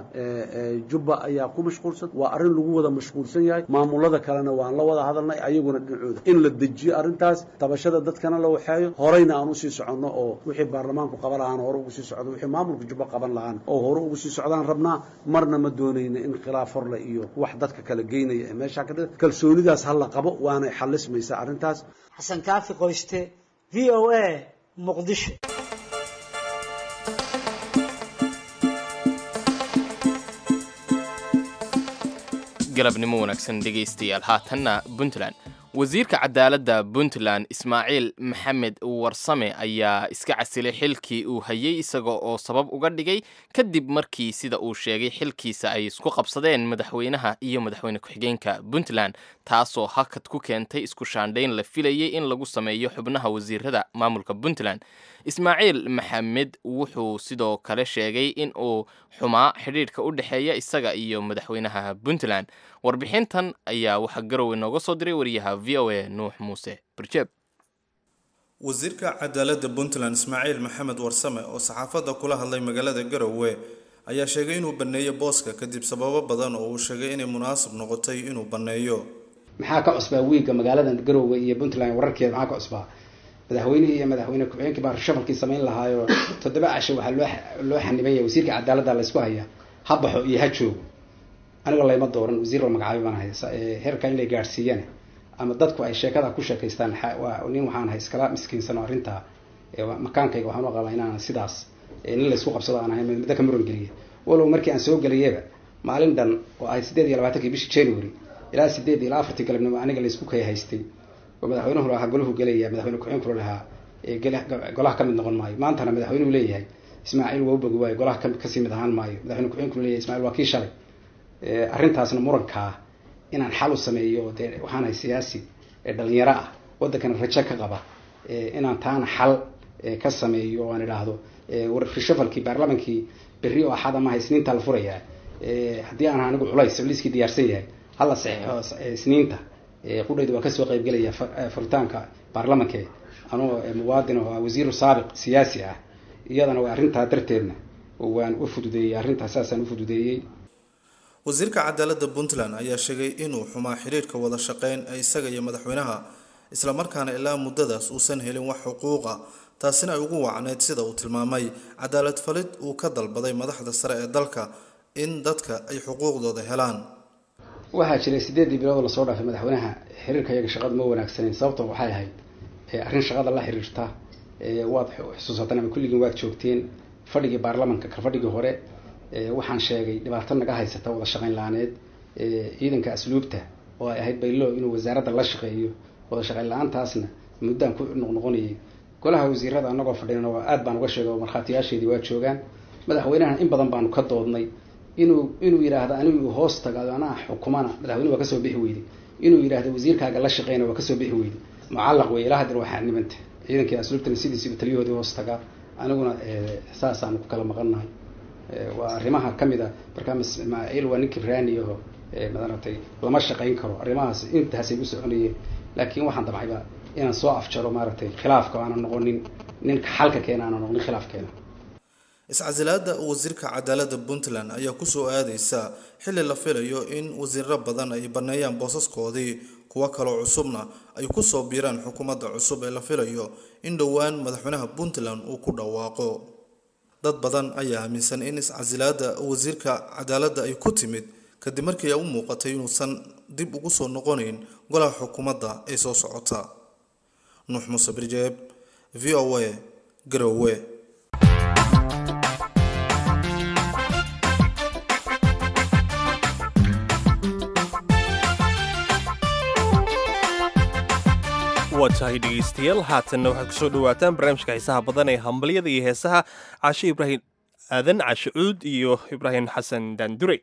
Jubba ayaa ku mashquulsan waa arrin lagu wada mashquulsan yahay maamulada kalena waan la wada hadalnay ayaguna dhinacooda in la dejiyo arrintaas tabashada dadkana la waxeeyo horeyna aan u sii soconno oo wixii baarlamaanku qaban lahaan hore ugu sii socdo wixii maamulka Jubba qaban lahaan oo hore ugu sii socdaan rabnaa marna ma doonayna in khilaaf horle iyo wax dadka kala geynaya ee meesha ka dhigay kalsoonidaas hal la qabo waana xalismaysaa arrintaas. xasan kaafi qoyste V O A Muqdisho. galabnimo wanaagsan dhegaystayaal haatanna Puntland wasiirka cadaaladda Puntland Ismaaciil Maxamed Warsame ayaa iska casilay xilkii uu hayay isaga oo sabab uga dhigay kadib markii sida uu sheegay xilkiisa ay isku qabsadeen madaxweynaha iyo madaxweyne ku-xigeenka Puntland taasoo hakad ku keentay isku shaandhayn la filayay in lagu sameeyo xubnaha wasiirada maamulka Puntland. Ismaaciil Maxamed wuxuu sidoo kale sheegay in uu xumaa xiriirka u dhaxeeya isaga iyo madaxweynaha Puntland. warbixintan ayaa waxa garowe nooga soo diray wariyaha V O A Nuux Muuse Barjeeb. wasiirka cadaaladda Puntland Ismaaciil Maxamed Warsame oo saxaafadda kula hadlay magaalada Garowe ayaa sheegay inuu baneeyo booska kadib sababo badan oo uu sheegay inay munaasab noqotay inuu baneeyo. maxaa ka cusbaa wiiga magaalada Garowe iyo Puntland wararkeeda maxaa ka cusbaa madaxweynaha iyo madaxweyne ku-xigeenka baa shaqalkii sameyn lahaayo toddoba casho waxa loo loo xanibay wasiirka cadaaladda la isku haya habaxo iyo ha joogo aniga layma dooran wasiir oo magacaabay baan haysa ee heerka in la gaarsiiyana ama dadku ay sheekada ku sheekaystaan waa nin waxaan hay iskala miskiinsan arinta ee makaankayga waxaan u qabaa inaan sidaas in la isku qabsado aan ahay mid ka muran galiye walow markii aan soo galiyaba maalin dhan oo ay sideed iyo labaatan bishii January ilaa sideed iyo afartan galabnimo aniga la isku kay haystay oo madaxweynuhu lahaa goluhu galaya madaxweyne ku-xigeenku lahaa ee golaha ka mid noqon maayo maantana madaxweynuhu leeyahay Ismaaciil waa u bogi waayo golaha ka sii mid ahaan maayo madaxweyne ku-xigeenku leeyahay Ismaaciil waa kii shalay ee arrintaasna muranka inaan xal u sameeyo waxaan hay siyaasi ee dhalinyaro ah waddankan rajo ka qaba ee inaan taan xal ka sameeyo aan ilaahdo ee warfishafalkii baarlamaankii berri oo axad ama isniinta la furaya ee hadii aan anigu culays liiski diyaarsan yahay hal saxiixo isniinta ee qudaydu waa ka soo qayb galaya furitaanka baarlamaanka anoo muwaadin oo wasiiru saabiq siyaasi ah iyadana waa arrintaa darteedna waan u fududeeyey arrintaas saasaan u fududeeyey. wasiirka cadaaladda Puntland ayaa sheegay inuu xumaa xiriirka wada shaqeyn ay isaga iyo madaxweynaha isla markaana ilaa muddadaas uusan helin wax xuquuq ah taasina ay ugu wacneyd sida uu tilmaamay cadaalad falid uu ka dalbaday madaxda sare ee dalka in dadka ay xuquuqdooda helaan. waxaa jiray sideedii bilood la soo dhaafay madaxweynaha xiriirka iyaga shaqada ma wanaagsaneyn sababtoo waxay ahayd arrin shaqada la xiriirta waad xusuusataan ama kulligiin waad joogteen fadhigii baarlamaanka ka fadhigii hore waxaan sheegay dhibaato naga haysata wada shaqeyn la'aaneed ciidanka asluubta oo ay ahayd baylo inuu wasaaradda la shaqeeyo wada shaqeyn la'aantaasna muddaan ku noqnoqonayay golaha wasiirada anagoo fadhiyana waa aad baan uga sheegay markhaatiyaasheedii waa joogaan madaxweynaha in badan baanu ka doodnay inuu inuu yiraahdo anigu hoos tagaado anaa xukumana madaxweynuhu waa ka soo bixi weeyday inuu yiraahdo wasiirkaaga la shaqeeyna waa ka soo bixi weeyday mucallaq way ilaa hadda waxaan nimanta ciidankii asluubtana sidiisii taliyahoodii hoos tagaa aniguna saasaan ku kala maqannahay waa arrimaha kamid ah barnaamij Ismaaciil waa ninkii raani oo madartay lama shaqeyn karo arrimahaas intaasay u soconayeen laakiin waxaan dabcayba inaan soo afjaro maaragtay khilaafka aan noqonin ninka xalka keena aan noqonin khilaafkeena. iscasilaada wasiirka cadaaladda Puntland ayaa ku soo aadaysa xilli la filayo in wasiirro badan ay baneeyaan boosaskoodii kuwa kale cusubna ay ku soo biiraan xukuumadda cusub ee la filayo in dhowaan madaxweynaha Puntland uu ku dhawaaqo. dad badan ayaa aaminsan in iscasilaada wasiirka cadaaladda ay ku timid kadib markii ay u muuqatay inuusan dib ugu soo noqonayn golaha xukuumadda ee soo socota. nuux muuse birjeeb V O A Garowe. watahay dhegeystayaal haatanna waxaad ku soo dhawaataan barnaamijka xiisaha badan ee hambalyada iyo heesaha cashe ibraahim aadan cashe cuud iyo ibraahim xasan daandure.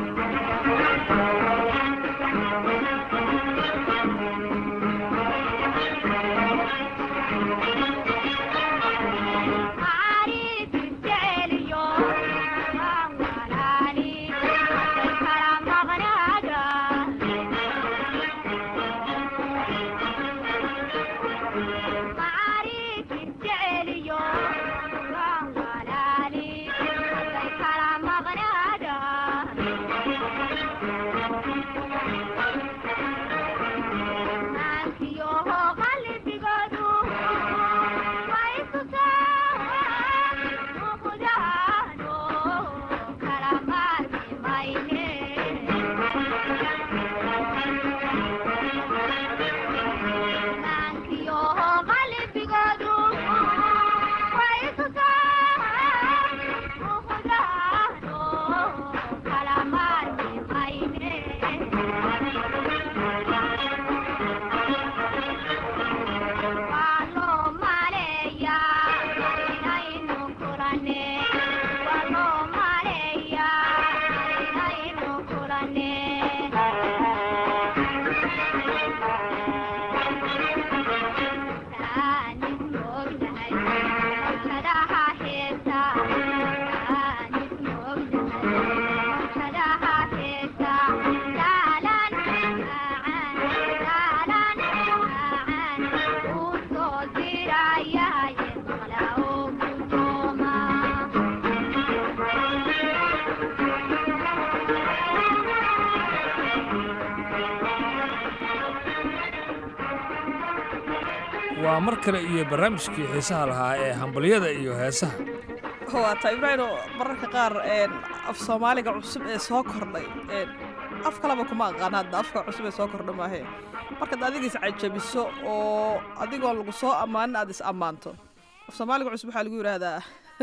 waa mar kale iyo barnaamijkii xiisaha lahaa ee hambalyada iyo heesaha. waa tahay Ibraahim mararka qaar een af Soomaaliga cusub ee soo kordhay een af kalaba kuma aqaan hadda afka cusub ee soo kordhay maahe marka adiga is cajabiso oo adigoo lagu soo amaan aad is amaanto af Soomaaliga cusub waxa lagu yiraahdaa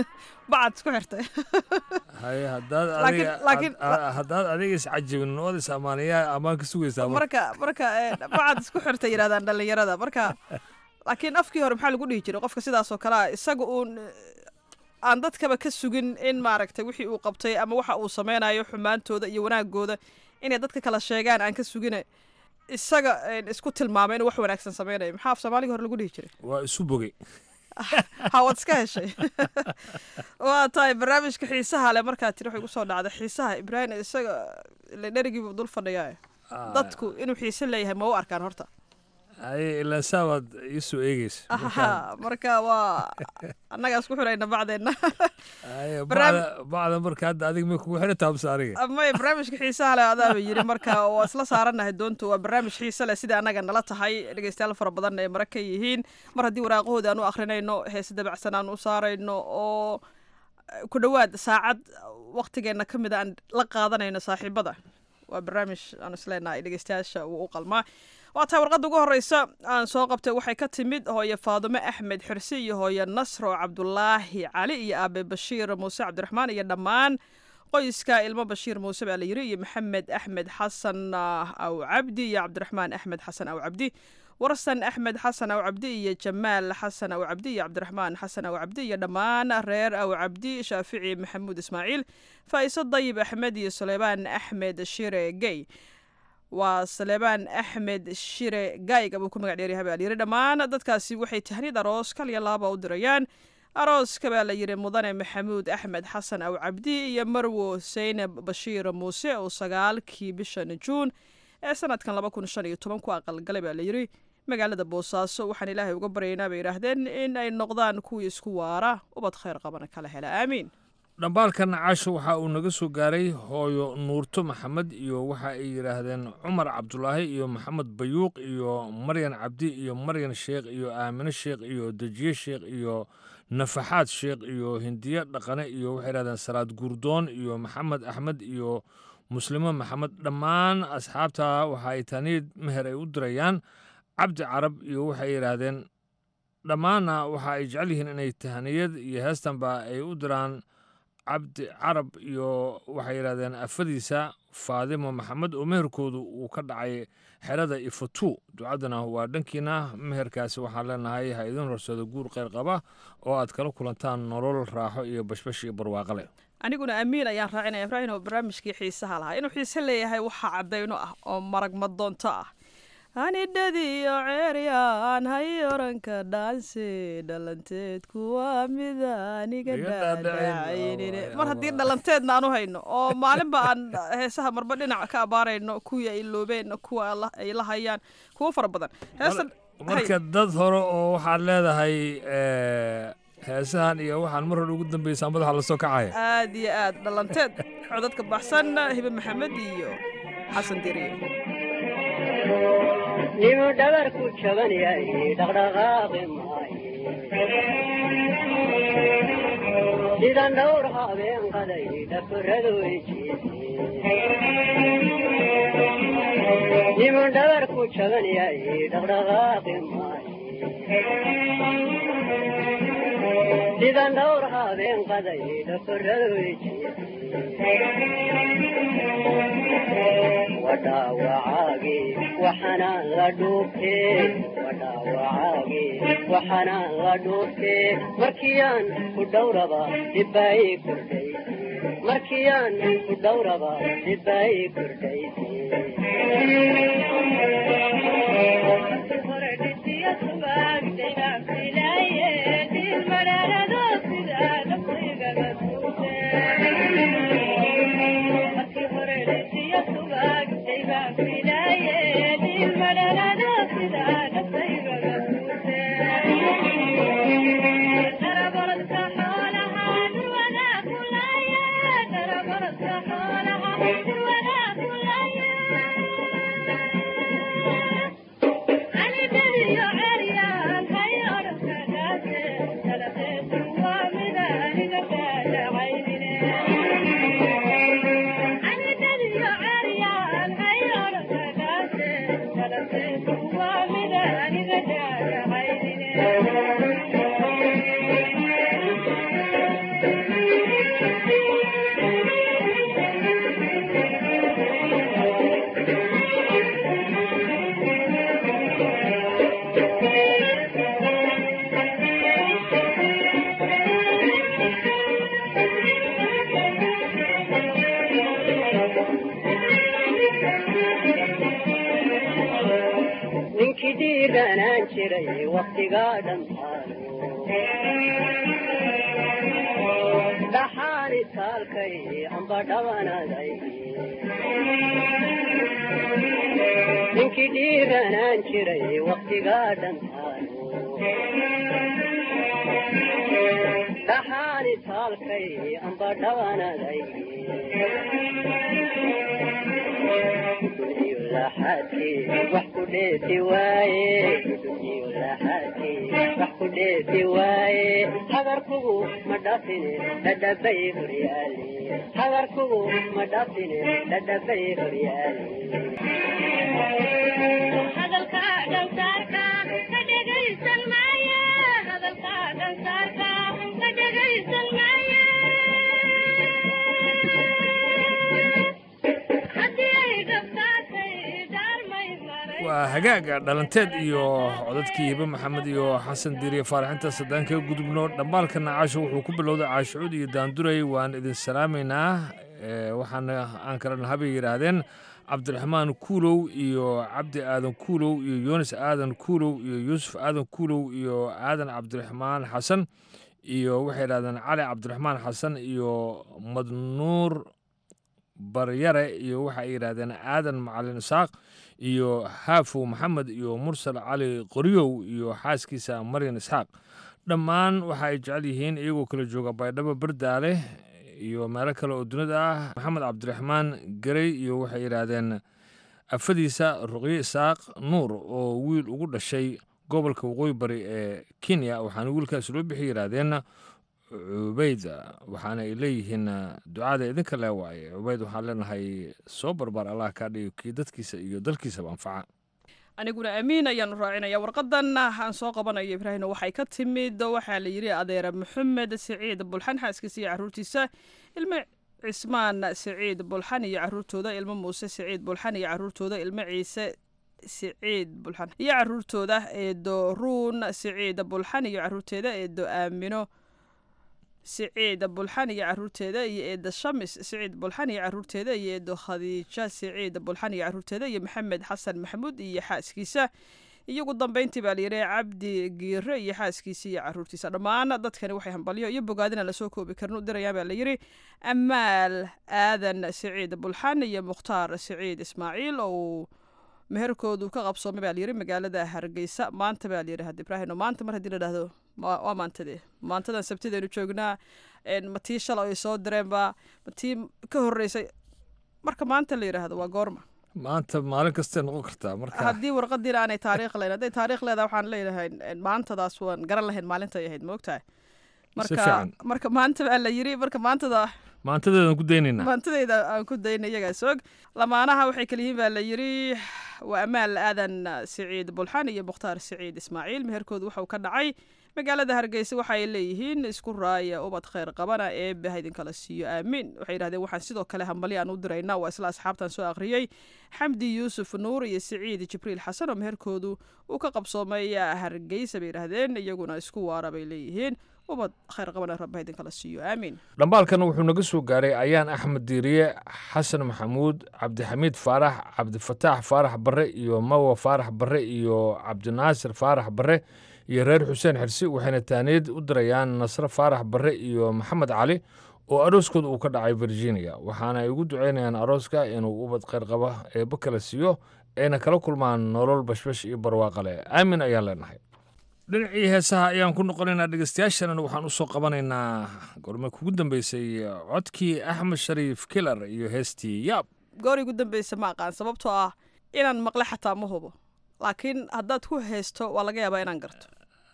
bacad isku xirtay hay haddaad adiga laakiin haddaad adiga is cajabin oo is amaaniyaa amaan ka sugaysaa marka marka bacad isku xirtay yiraahdaan dhalinyarada marka laakiin afkii hore maxaa lagu dhihi jiray qofka sidaas oo kale isaga uun aan dadkaba ka sugin in maaragtay wixii uu qabtay ama waxa uu sameynayo xumaantooda iyo wanaagooda inay dadka kala sheegaan aan ka sugin isaga isku tilmaamay inuu wax wanaagsan sameynayo maxaa af Soomaaliga hore lagu dhihi jiray waa isu bogay ha wad iska heshay waa tahay barnaamijka xiisaha leh markaa tiri waxay ku soo dhacday xiisaha Ibraahim isaga la dherigii dul fadhiyaa dadku inuu xiiso leeyahay ma u arkaan horta ay ilaa saabaad ii soo eegaysa aha marka waa annaga isku xirayna bacdeena ay bacda bacda marka hadda adiga ma kugu xirtaa bas ariga ama barnaamijka xiisaha leh adaaba yiri marka waa isla saaranahay doonto waa barnaamij xiiso leh sida annaga nala tahay dhageystayaal fara badan ay marka yihiin mar haddii waraaqahooda aan u akhrinayno heesa dabacsan aan u saarayno oo ku dhawaad saacad waqtigeena ka mid aan la qaadanayno saaxiibada waa barnaamij aan isleenahay dhegeystayaasha uu u qalmaa waa tahay warqadda ugu horreysa aan soo qabtay waxay ka timid hooye faadume axmed xirsi iyo hooye nasro cabdulaahi cali iyo aabe bashiir muuse cabdiraxmaan iyo dhammaan qoyska ilmo bashiir muuse baa la yiri iyo maxamed axmed xasan aw cabdi iyo cabdiraxmaan axmed xasan aw cabdi warsan axmed xasan aw cabdi iyo jamaal xasan aw cabdi iyo cabdiraxmaan xasan aw cabdi iyo dhammaan reer aw cabdi shaafici maxamuud ismaaciil faa'iso dayib axmed iyo suleymaan axmed shire gey waa suleymaan axmed shire gayga buu ku magac dheeryahay baa la yiri dhammaan dadkaasi waxay tahnid aroos kal iyo laaba u dirayaan arooska baa la yiri mudane maxamuud axmed xasan aw cabdi iyo marwo seynab bashiir muuse oo sagaalkii bishan juun ee sanadkan laba kun shan iyo toban ku aqalgalay baa la yiri magaalada boosaaso waxaan ilaahay uga baryaynaa bay yidhaahdeen in ay noqdaan kuwii isku waara ubad khayr qabana kala hela aamiin dhambaalkan caasho waxa uu naga soo gaaray hooyo nuurto maxamed iyo waxa ay yidhaahdeen cumar cabdulaahi iyo maxamed bayuuq iyo maryan cabdi iyo maryan sheekh iyo aamine sheekh iyo dejiye sheekh iyo nafaxaad sheekh iyo hindiye dhaqane iyo waxay yidhahdeen salaad guurdoon iyo maxamed axmed iyo muslimo maxamed dhammaan asxaabta waxa ay taniid meher ay u dirayaan cabdi carab iyo waxay yidhaahdeen dhammaanna waxa ay jecel yihiin inay tahaniyad iyo heestanba ay u diraan cabdi carab iyo waxay yidhahdeen afadiisa faadimo maxamed oo meherkoodu uu ka dhacay xerada ifatu ducadana waa dhankiina meherkaasi waxaan leenahay ha idin horsado guur kheyr qaba oo aad kala kulantaan nolol raaxo iyo bashbash iyo barwaaqale aniguna amiin ayaan raacinaya ibraahim oo barnaamijkii xiisaha lahaa inuu xiise leeyahay waxaa caddayno ah oo marag madoonto ah anidhadiyo ceeryaan hay oranka dhaanse dhalanteedku waa mida aniga dhaadhacaynine mar haddii dhalanteedna aan u hayno oo maalinba aan heesaha marba dhinac ka abaarayno kuwii ay loobeen kuwa ay la hayaan kuwo fara badan marka dad hore oo waxaad leedahay heesahan iyo waxaan mar hore ugu dambaysaa madaxa la soo kacaya aad iyo aad dhalanteed codadka baxsan hibe maxamed iyo xasan diriye nimu dhabarku jaban yahay dhaqdhaqaaqi maayo sidan dhowr habeen qaday dhakuradu nimu dhabarku jaban yahay dhaqdhaqaaqi maayo sidan dhowr habeen qaday dhakuradu wadhawacaagi waxanaan la dhuubtee wadhawacaagi waxanaan la dhuubtee markiyaan ku dhowraba dibbay kordhay markiyaan ku dhowraba dibbay kordhay dhaxaani taalkay amba dhawanaday ninkii dhiiranaan jiray waqtigaa dhantaano dhaxaani taalkay amba dhawanaday duniyo laxaadkii wax ku dheefi waaye duniyo laxaadkii wax ku dheefi waaye hagarkugu ma dhafine dhadhabay horyaale hagarkugu ma dhafine dhadhabay horyaale hadalka dhansaarka ka dhegaysan maayo hadalka dhansaarka ka dhegaysan maayo waa hagaaga dhalanteed iyo codadkii hibe maxamed iyo xasan diiriye faaraxinta saddaan kaga gudubno dhambaalkana caasho wuxuu ku bilowday caashucuud iyo daanduray waan idin salaamaynaa waxaana aan kalena habay yidhaahdeen cabdiraxmaan kuulow iyo cabdi aadan kuulow iyo yunis aadan kuulow iyo yuusuf aadan kuulow iyo aadan cabdiraxmaan xasan iyo waxay yidhahdeen cali cabdiraxmaan xasan iyo madnuur baryare iyo waxa ay yidhaahdeen aadan macalin isaaq iyo xaafow maxamed iyo mursal cali qoryow iyo xaaskiisa maryan isxaaq dhammaan waxa ay jecel yihiin iyagoo kala jooga baydhabo bardaale iyo meelo kale oo dunida ah maxamed cabdiraxmaan garey iyo waxay yidhaahdeen afadiisa ruqyo isaaq nuur oo wiil ugu dhashay gobolka waqooyi bari ee kenya waxaana wiilkaas loo bixi yidhaahdeen cubayd waxaana ay leeyihiin ducada idinka lee waaye cubayd waxaan leenahay soo barbaar allah kaa dhigo kii dadkiisa iyo dalkiisaba anfaca aniguna amiin ayaanu raacinaya warqadan aan soo qabanayo ibraahim waxay ka timid waxaa la yidhi adeera maxamed siciid bulxan xaaskiisa iyo caruurtiisa ilmo cismaan siciid bulxan iyo caruurtooda ilmo muuse siciid bulxan iyo caruurtooda ilmo ciise siciid bulxan iyo caruurtooda eedo ruun siciid bulxan iyo caruurteeda eedo aamino siciid bulxan iyo caruurteeda iyo eeda shamis siciid bulxan iyo caruurteeda iyo eedo khadiija siciid bulxan iyo caruurteeda iyo maxamed xasan maxamuud iyo xaaskiisa iyo ugu dambeyntii baa layidhi cabdi giire iyo xaaskiisa iyo caruurtiisa dhammaan dadkani waxay hambalyo iyo bogaadina lasoo koobi karin u dirayaan baa layidhi amaal aadan siciid bulxan iyo mukhtaar siciid ismaaciil oo meherkoodu ka qabsoomay baa layidhi magaalada hargeysa maanta baa layidhi had ibraahim maanta mar haddii la dhahdo waa maantadee maantadan sabtidaynu joognaa matii shala ay soo direenba matii ka horreysay marka maanta la yidhaahdo waa goorma maanta maalin kastay noqon kartaa marka haddii warqadiina aanay taariikh lahayn hadday taariikh leedahay waxaan leedahay maantadaas waan garan lahayn maalintay ahayd ma ogtahay marka marka maanta baa la yidhi marka maantada maantadeedaan ku daynaynaa maantadeyda aan ku dayna iyagaas og lamaanaha waxay kala yihiin baa la yidhi waa amaal aadan siciid bulxan iyo mukhtaar siciid ismaaciil meherkoodu waxau ka dhacay magaalada hargeysa waxa ay leeyihiin isku raaya ubad khayr qabana eebbe ha idinkala siiyo aamiin waxay yidhahdeen waxaan sidoo kale hambalyo aan u diraynaa waa isla asxaabtan soo akhriyey xamdi yuusuf nuur iyo siciid jibriil xasan oo meherkoodu uu ka qabsoomay hargeysa bay yidhahdeen iyaguna isku waara bay leeyihiin ubad khayr qabana rabbe ha idinkala siiyo aamiin dhambaalkan wuxuu naga soo gaaray ayaan axmed diiriye xasan maxamuud cabdixamiid faarax cabdifataax faarax barre iyo mawa faarax barre iyo cabdinaasir faarax barre iyo reer xuseen xirsi waxayna taaniid u dirayaan nasre faarax barre iyo maxamed cali oo arooskooda uu ka dhacay virginia waxaana ay ugu ducaynayaan arooska inuu ubad khayr qaba eebba kala siiyo ayna kala kulmaan nolol bashbash iyo barwaaqale aamin ayaan leenahay dhinacii heesaha ayaan ku noqonaynaa dhegeystayaashana waxaan u soo qabanaynaa gorme kugu dambeysay codkii axmed shariif kilar iyo heestii yaab goor igu dambeysa ma aqaan sababtoo ah inaan maqle xataa ma hubo laakiin haddaad ku haysto waa laga yaabaa inaan garto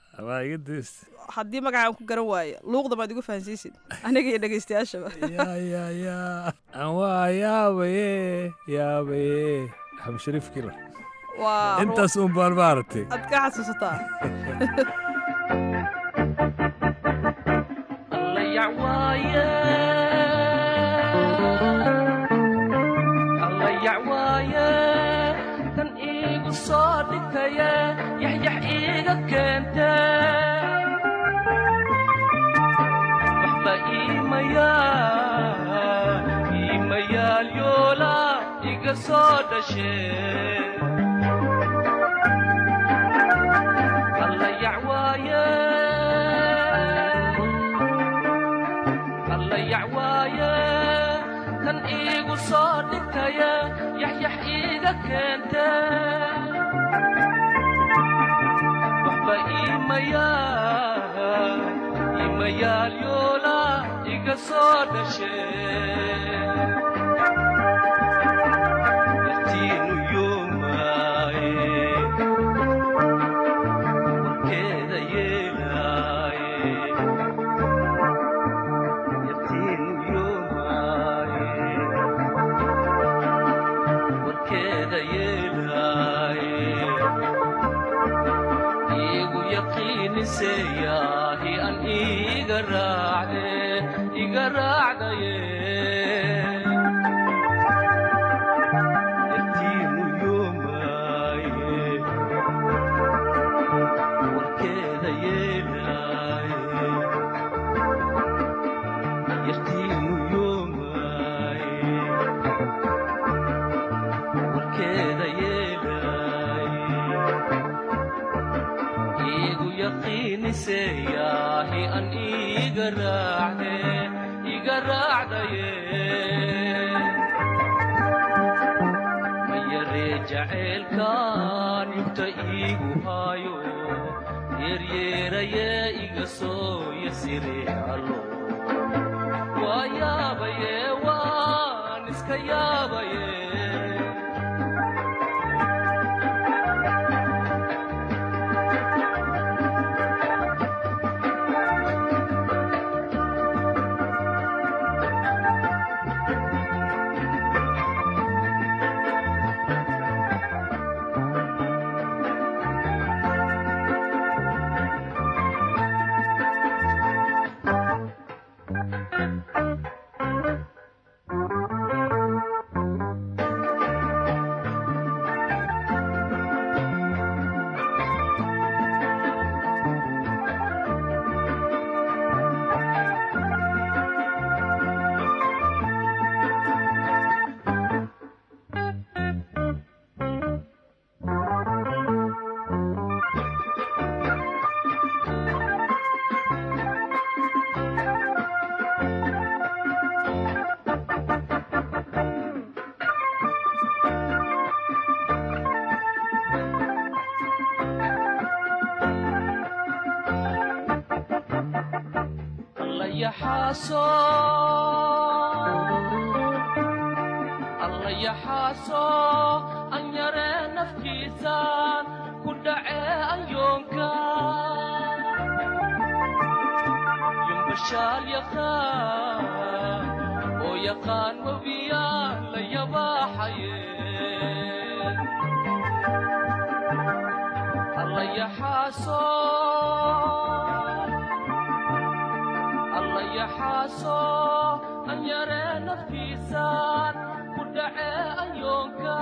haddii magacaan ku garan waayo luuqda maad igu fahansiisid aniga iyo dhegeystayaashaba waa yaabaye yaabaye axmed shariif kilar intaas uun baan maaragtay ad ka xasuusataa kan iigu soo dhigtaya yaxyax iiga keenta waxba iimayaal yoola iga soo dhashee kan iigu soo dhigtaya yaxyax iiga keenta imayaalyoola iga soo dhashee yartiinu yoomaaye warkeeda yeelaaye yartiinu yoomaaye warkeeda yeelaaye igu yaqiiniseeyaahi an iga raacde iga raacdaye yartiinu yoomaaye warkeeda yeelaaye yartiinu yoomaaye warkeeda yeelaaye igu yaqiiniseeyaahi an iga raacde iga raacdaye mayaree jaceylkaan inta iigu haayo yeeryeeraye iga soo yasire allo waa yaabaye waan iska yaabaye alla yaxaaso an yaree nafkiisaan ku dhacee ayoonka yumbashaal yaqaan oo yaqaan wabiyaan la yabaaxaye alla yaxaaso alla yaxaaso an yaree nafkiisaan ku dhacee ayoonka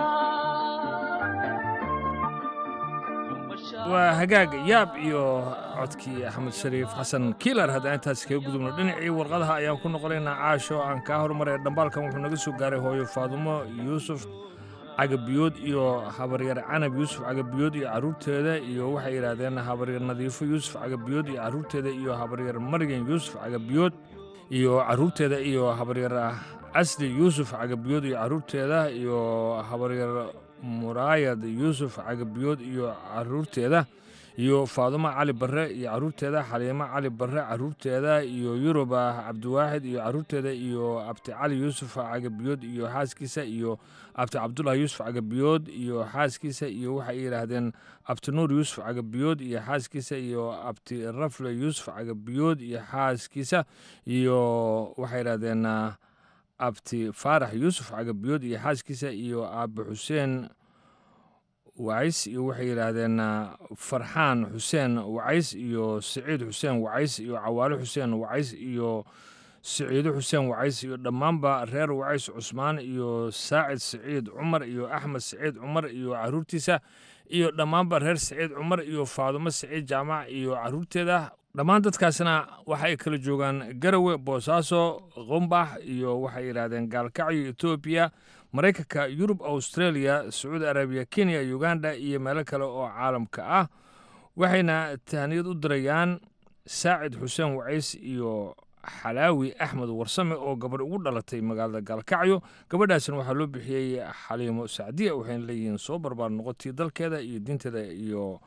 waa hagaag yaab iyo codkii axmed shariif xasan kiilar haddaan intaas kaga gudubno dhinacii warqadaha ayaan ku noqonaynaa caasho aan kaa hormaray dhambaalkan wuxuu naga soo gaaray hooyo faadumo yuusuf cagabiyood iyo habaryar canab yuusuf cagabiyood iyo carruurteeda iyo waxay yidhaahdeen habaryar nadiifo yuusuf cagabiyood iyo carruurteeda iyo habaryar maryan yuusuf cagabiyood iyo carruurteeda iyo habaryar asli yuusuf cagabiyood iyo carruurteeda iyo habaryar muraayad yuusuf cagabiyood iyo carruurteeda iyo faadumo cali barre iyo carruurteeda xaliimo cali barre carruurteeda iyo yuruba cabdiwaaxid iyo carruurteeda iyo abti cali yuusuf cagabiyood iyo xaaskiisa iyo abti cabdullah yuusuf cagabiyood iyo xaaskiisa iyo waxay yidhaahdeen abti nuur yuusuf cagabiyood iyo xaaskiisa iyo abti rafle yuusuf cagabiyood iyo xaaskiisa iyo waxay yidhaahdeen abti faarax yuusuf cagabiyood iyo xaaskiisa iyo aabe xuseen wacays iyo waxay yidhaahdeen farxaan xuseen wacays iyo siciid xuseen wacays iyo cawaale xuseen wacays iyo siciido xuseen wacays iyo dhammaanba reer wacays cusmaan iyo saacid siciid cumar iyo axmed siciid cumar iyo carruurtiisa iyo dhammaanba reer siciid cumar iyo faadumo siciid jaamac iyo carruurteeda dhammaan dadkaasna waxay kala joogaan garawe boosaaso qumbax iyo waxay yidhaahdeen gaalkacyo etoobiya maraykanka yurub australia sacuudi arabiya kenya uganda iyo meelo kale oo caalamka ah waxayna tahniyad u dirayaan saacid xuseen wacays iyo xalaawi axmed warsame oo gabadh ugu dhalatay magaalada gaalkacyo gabadhaasna waxaa loo bixiyey xaliimo sacdiya waxayna leeyihiin soo barbaar noqotii dalkeeda iyo diinteeda iyo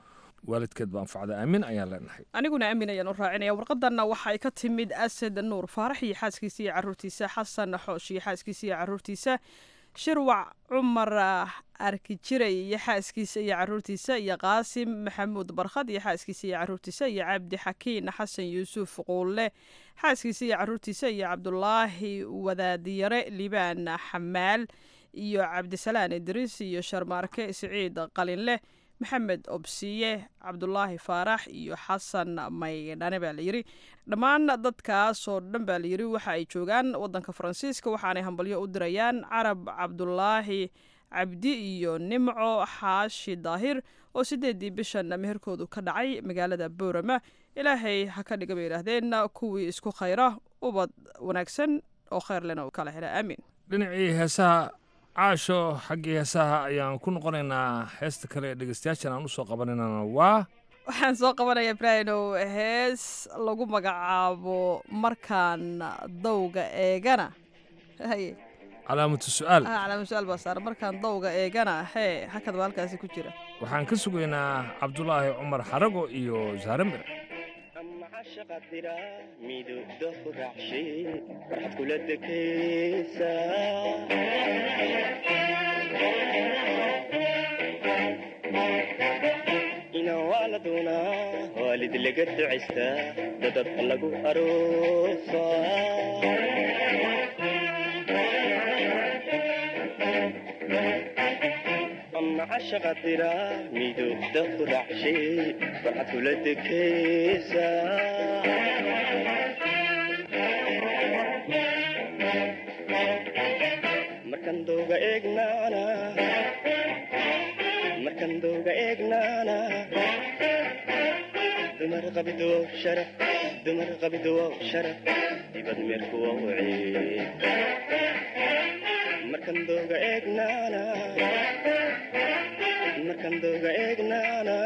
waalidkeed baa anfacda aamin ayaan leenahay aniguna aamin ayaan u raacinaya warqadanna waxay ka timid asad nuur faarax iyo xaaskiisa iyo caruurtiisa xasan xoosh iyo xaaskiisa iyo caruurtiisa shirwac cumar arkijire iyo xaaskiisa iyo caruurtiisa iyo qaasim maxamuud barkhad iyo xaaskiisa iyo caruurtiisa iyo cabdi xakiin xasan yuusuf quulle xaaskiisa iyo caruurtiisa iyo cabdulaahi wadaadiyare libaan xamaal iyo cabdisalaan idriis iyo sharmaarke siciid qalinleh maxamed obsiye cabdulaahi faarax iyo xasan maydhane baa layidhi dhammaan dadkaasoo dhan baa layidhi waxa ay joogaan wadanka faransiiska waxaanay hambalyo u dirayaan carab cabdulaahi cabdi iyo nimco xaashi daahir oo sideedii bishan meherkoodu ka dhacay magaalada boorama ilaahay ha ka dhiga bay yidhaahdeen kuwii isku khayra ubad wanaagsan oo khayr lena kala hela aamin dhinacii heesaha caasho xaggii heesaha ayaan ku noqonaynaa heesta kale ee dhegeystayaashan aan usoo qabanaynana waa waxaan soo qabanaya ibraahinow hees lagu magacaabo markaan dawga eegana haye calaamatu su-aal calaamatu su-aal baa saaran markaan dawga eegana hee hakad baa halkaasi ku jira waxaan ka sugaynaa cabdulaahi cumar xarago iyo zaaramir shaqadira midowda ku raacshay waxaad kula dekaysaa ina waa la doonaa waalid laga ducaystaa dadad lagu aroosaa shaqadira midowda ku raacshay waxaad kula dekaysaa markan dooga eegnaana markan dooga eegnaana dumar qabido sharaf dumar qabido sharaf dibad meerku waa wacee markan dooga eegnaana markan dooga eegnaana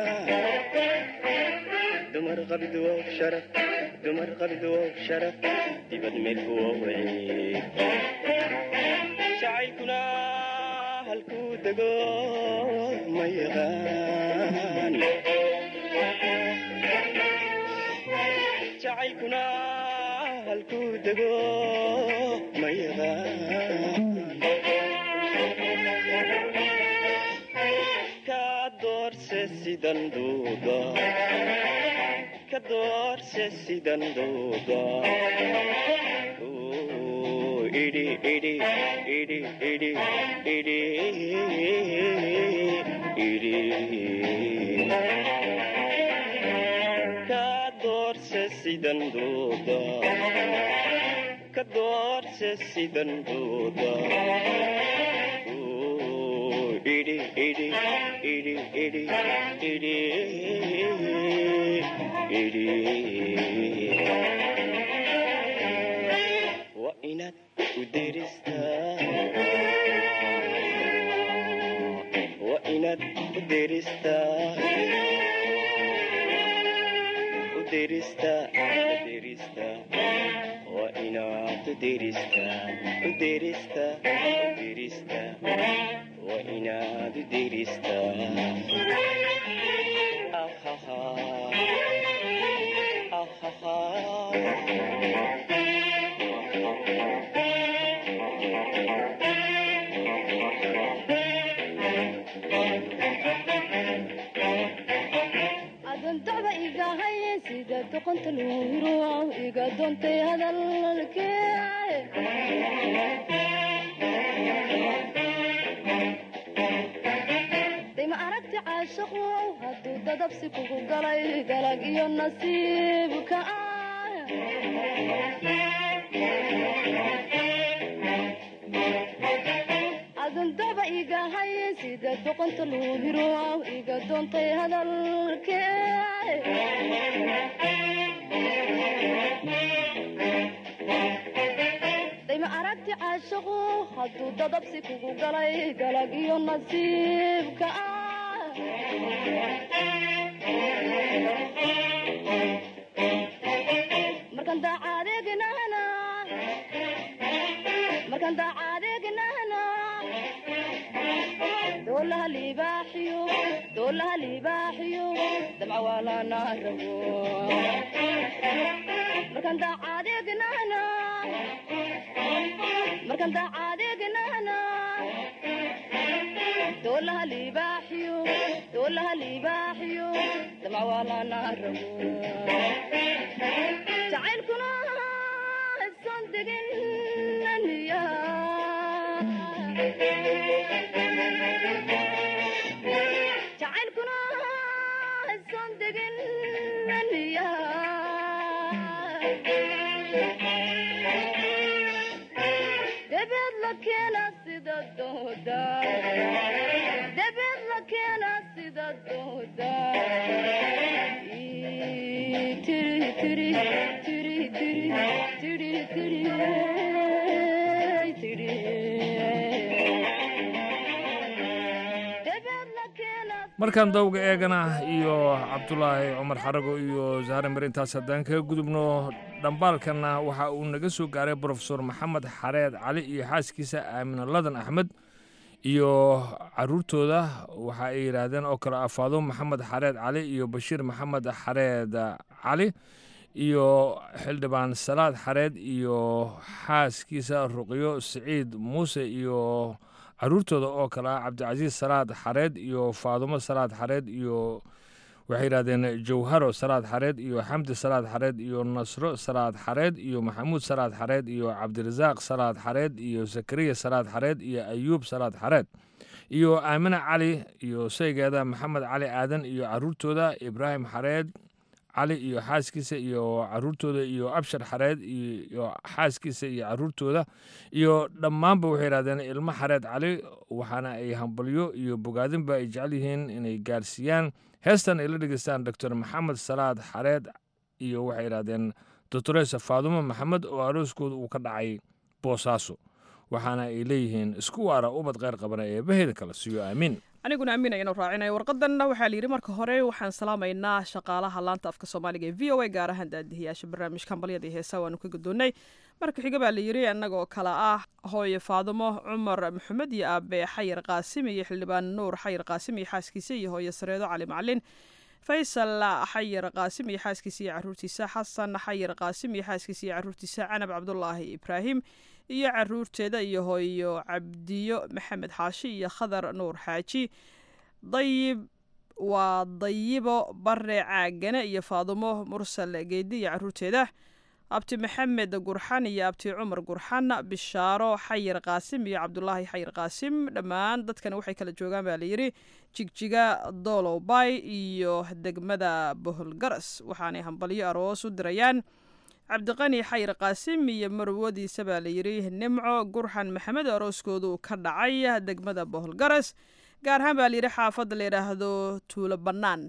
dumar qabido sharaf dumar qabido sharaf dibad meelku waa wacee jacaylkuna halkuu dego ma yaqaan jacaylkuna halkuu dego ma yaqaan sidan duuda ka doorse sidan duuda idi idi idi idi idi idi ka doorse sidan duuda ka doorse sidan duuda idi idi idi idi idi idi wa inad uderistaa wa inad uderistaa uderistaa uderistaa wa inad uderistaa uderistaa uderistaa وإناد ديرستا آهاها آهاها أدن دعوة إيجا هاي سيدة تقنت الوهرو إيجا دونتي هذا الكي عاشقوا هدو ددبسي كوكو قلاي قلاق يو نصيبك أذن دابا إيقا هاي سيدة تقنت الوهرو إيقا دونتي هذا الكي دايما أردت عاشقوا هدو ددبسي كوكو قلاي قلاق يو نصيبك markan daacadeegnana markan daacadeegnana doolaha libaaxiyo دولها libaaxiyo damca waa la naarabo markan daacadeegnana markan daacadeegnana دولها libaaxiyo دولها libaaxiyo damca waa la naarabo jacaylkuna isan deginaniya jacaylkuna isan deginaniya debeed la keena sida dooda debeed la keena sida dooda tiri tiri tiri tiri tiri tiri tiri markaan dawga eegana iyo cabdulaahi cumar xarago iyo zahra marintaas haddaan kaga gudubno dhambaalkana waxa uu naga soo gaaray brofesor maxamed xareed cali iyo xaaskiisa aamina ladan axmed iyo caruurtooda waxa ay yidhaahdeen oo kale afaado maxamed xareed cali iyo bashiir maxamed xareed cali iyo xildhibaan salaad xareed iyo xaaskiisa ruqyo siciid muuse iyo caruurtooda oo kale ah cabdicasiis salaad xareed iyo faadumo salaad xareed iyo waxay yidhahdeen jawharo salaad xareed iyo xamdi salaad xareed iyo nasro salaad xareed iyo maxamuud salaad xareed iyo cabdirasaaq salaad xareed iyo zakariya salaad xareed iyo ayuub salaad xareed iyo aamina cali iyo saygeeda maxamed cali aadan iyo caruurtooda ibraahim xareed cali iyo xaaskiisa iyo caruurtooda iyo abshar xareed iyo xaaskiisa iyo caruurtooda iyo dhammaanba waxay yidhahdeen ilmo xareed cali waxaana ay hambalyo iyo bogaadinba ay jecel yihiin inay gaarsiiyaan heestan ay la dhegeystaan doctor maxamed salaad xareed iyo waxay yidhahdeen doctoresa faadumo maxamed oo arooskooda uu ka dhacay boosaaso waxaana ay leeyihiin isku waara ubad kheyr qabana ee baheeda kala siiyo aamiin aniguna aaminayanu raacinaya warqadanna waxaa layidhi marka hore waxaan salaamaynaa shaqaalaha laanta afka soomaaliga ee v o a gaar ahaan daadihiyaasha barnaamijka hambalyada iyo heesaa waanu ka guddoonnay marka xiga baa layidhi annagoo kale ah hooye faadumo cumar maxamed iyo aabe xayir qaasim iyo xildhibaan nuur xayir qaasim iyo xaaskiisa iyo hooye sareedo cali macalin faysal xayir qaasim iyo xaaskiisa iyo caruurtiisa xasan xayir qaasim iyo xaaskiisa iyo caruurtiisa canab cabdulaahi ibraahim iyo caruurteeda iyo hooyo cabdiyo maxamed xaashi iyo khadar nuur xaaji dayib waa dayibo bare caagane iyo faadumo mursal geedi iyo caruurteeda abti maxamed gurxan iyo abti cumar gurxan bishaaro xayir qaasim iyo cabdulaahi xayir qaasim dhammaan dadkan waxay kala joogaan baa layidhi jigjiga doolow bay iyo degmada boholgaras waxaanay hambalyo aroos u dirayaan cabdiqani xayir qaasim iyo marwadiisa baa layidhi nimco gurxan maxamed arooskoodu ka dhacay degmada boholgaras gaar ahaan baa layidhi xaafadda layidhaahdo tuulo bannaan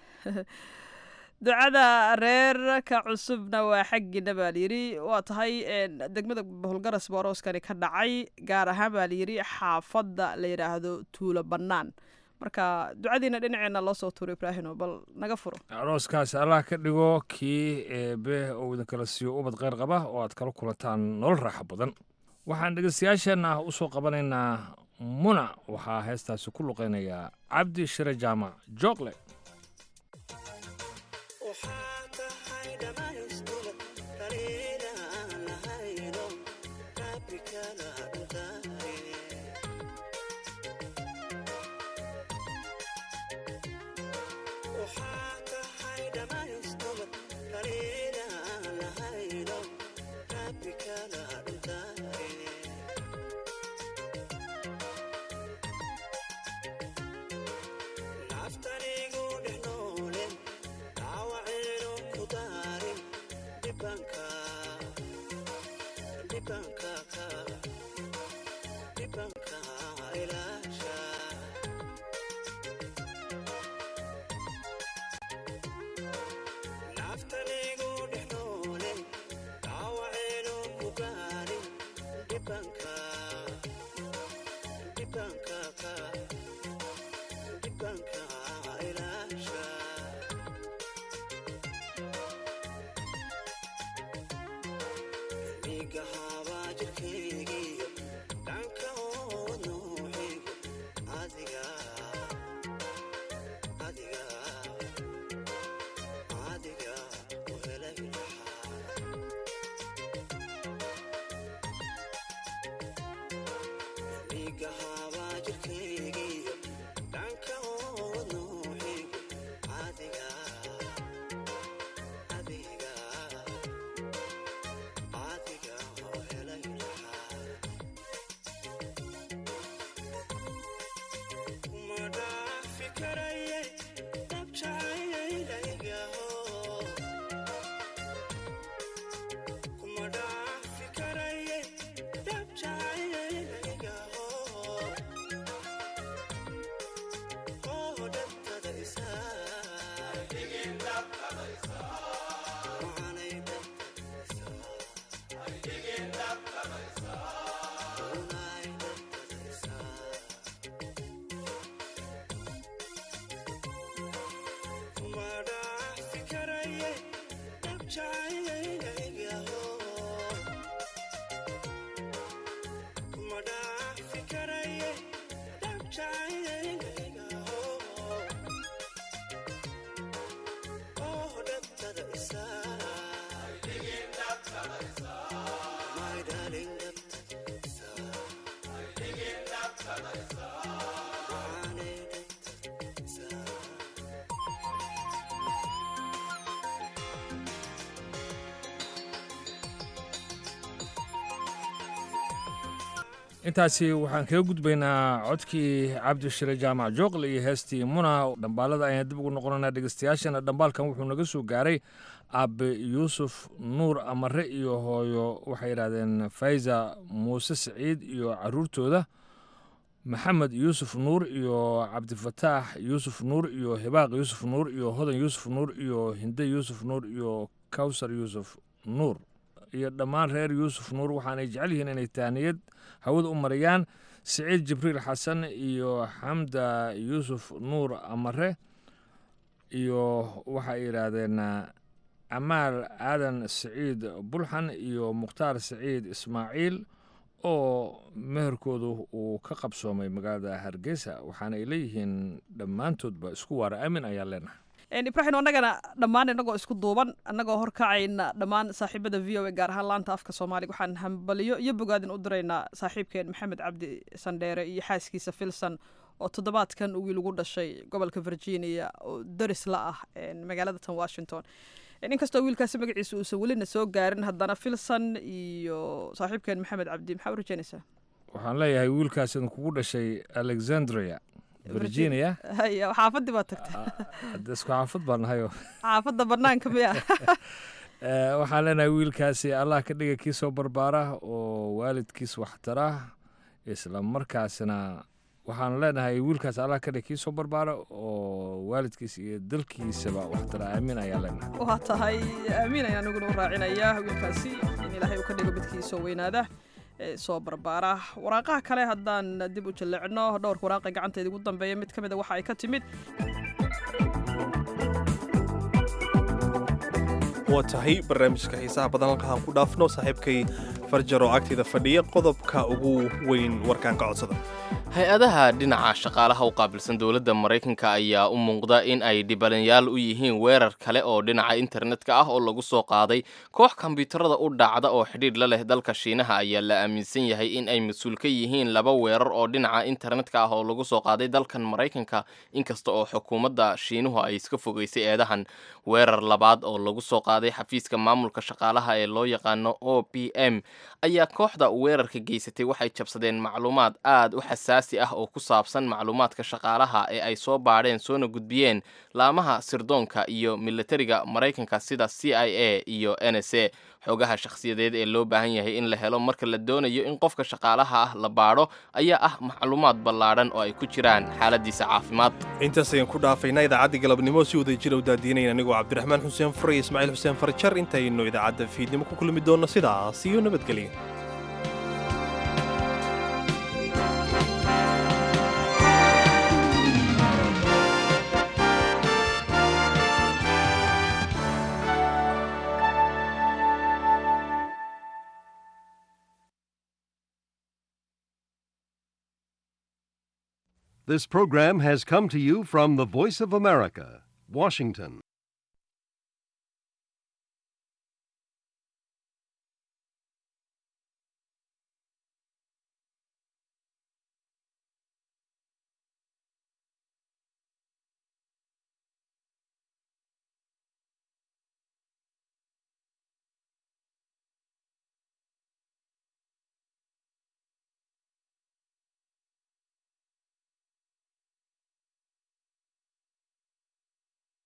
ducada reerka cusubna waa xaggiina baa layidhi waa tahay degmada boholgaras buu arooskani ka dhacay gaar ahaan baa layidhi xaafadda layidhaahdo tuulo bannaan marka ducadiina dhinaceena loo soo tuuro ibraahino bal naga furo arooskaas allah ka dhigo kii eebe oo idinkala siiyo ubad kheyr qaba oo aad kala kulantaan nolol raaxo badan waxaan dhegeystayaasheenna u soo qabanaynaa muna waxaa heestaasi ku luqeynayaa cabdi shire jaamac joogle intaasi waxaan kaga gudbaynaa codkii cabdishire jaamac jooqle iyo heestii muna dhambaalada ayaan dib ugu noqonanaa dhegeystayaashana dhambaalkan wuxuu naga soo gaaray aabe yuusuf nuur amare iyo hooyo waxay yidhaahdeen fayza muuse siciid iyo caruurtooda maxamed yuusuf nuur iyo cabdifataax yuusuf nuur iyo hibaaq yuusuf nuur iyo hodan yuusuf nuur iyo hinde yuusuf nuur iyo kawsar yuusuf nuur iyo dhammaan reer yuusuf nuur waxaanay jecel yihiin inay taaniyad hawada u mariyaan siciid jibriil xasan iyo xamda yuusuf nuur amare iyo waxay yidhaahdeen amaal aadan siciid bulxan iyo mukhtaar siciid ismaaciil oo meherkoodu uu ka qabsoomay magaalada hargeysa waxaana ay leeyihiin dhammaantoodba isku waara aamin ayaan leenahay ibraahim annagana dhammaan innagoo isku duuban annagoo horkacayna dhammaan saaxiibada v o a gaar ahaan laanta afka soomaaliga waxaan hambaliyo iyo bogaadin u diraynaa saaxiibkeen maxamed cabdi sandheere iyo xaaskiisa filson oo toddobaadkan uu wiil ugu dhashay gobolka virginia oo daris la ah magaalada tan washington inkastoo wiilkaasi magaciisa uusan welina soo gaarin haddana filson iyo saaxiibkeen maxamed cabdi maxaa u rajaynaysaa waxaan leeyahay wiilkaas kugu dhashay alexandria virginia haya xaafadii baad tagtay hadda isku xaafad baan nahayo xaafadda banaanka miya waxaan leenahay wiilkaasi allah ka dhiga kii soo barbaara oo waalidkiis waxtara isla markaasna waxaan leenahay wiilkaas allah ka dhiga kii soo barbaara oo waalidkiis iyo dalkiisaba waxtara aamin ayaan leenahay waa tahay aamin ayaan aniguna u raacinayaa wiilkaasi in ilaahay uu ka dhigo midkiisoo weynaada soo barbaara waraaqaha kale haddaan dib u jallecno dhowrka waraaqa gacanteeda ugu dambeeya mid ka mid a waxa ay ka timid waa tahay barnaamijka xiisaha badan halkahaan ku dhaafno saaxiibkay farjaro agteeda fadhiya qodobka ugu weyn warkaan ka codsada hay-adaha dhinaca shaqaalaha u qaabilsan dowladda maraykanka ayaa u muuqda in ay dhibanayaal u yihiin weerar kale oo dhinaca internetka ah oo lagu soo qaaday koox kombiyuutarada u dhacda oo xidhiidh la leh dalka shiinaha ayaa la aaminsan yahay in ay mas-uul ka yihiin laba weerar oo dhinaca internetka ah oo lagu soo qaaday dalkan maraykanka inkasta oo xukuumadda shiinuhu ay iska fogeysay eedahan weerar labaad oo lagu soo qaaday xafiiska maamulka shaqaalaha ee loo yaqaano o p m ayaa kooxda weerarka geysatay waxay jabsadeen macluumaad aad u xasaasi ah oo ku saabsan macluumaadka shaqaalaha ee ay soo baadheen soona gudbiyeen laamaha sirdoonka iyo militariga maraykanka sida c i a iyo n s a xoogaha shakhsiyadeed ee loo baahan yahay in la helo marka la doonayo in qofka shaqaalaha ah la baadho ayaa ah macluumaad ballaadhan oo ay ku jiraan xaaladiisa caafimaad intaas ayaan ku dhaafaynaa idaacaddii galabnimo si wada jira u daadiinayn anigoo cabdiraxmaan xuseen fure iyo ismaaciil xuseen farjar intaynu idaacadda fiidnimo ku kulmi doonno sidaas iyo nabadgelya This program has come to you from the Voice of America, Washington.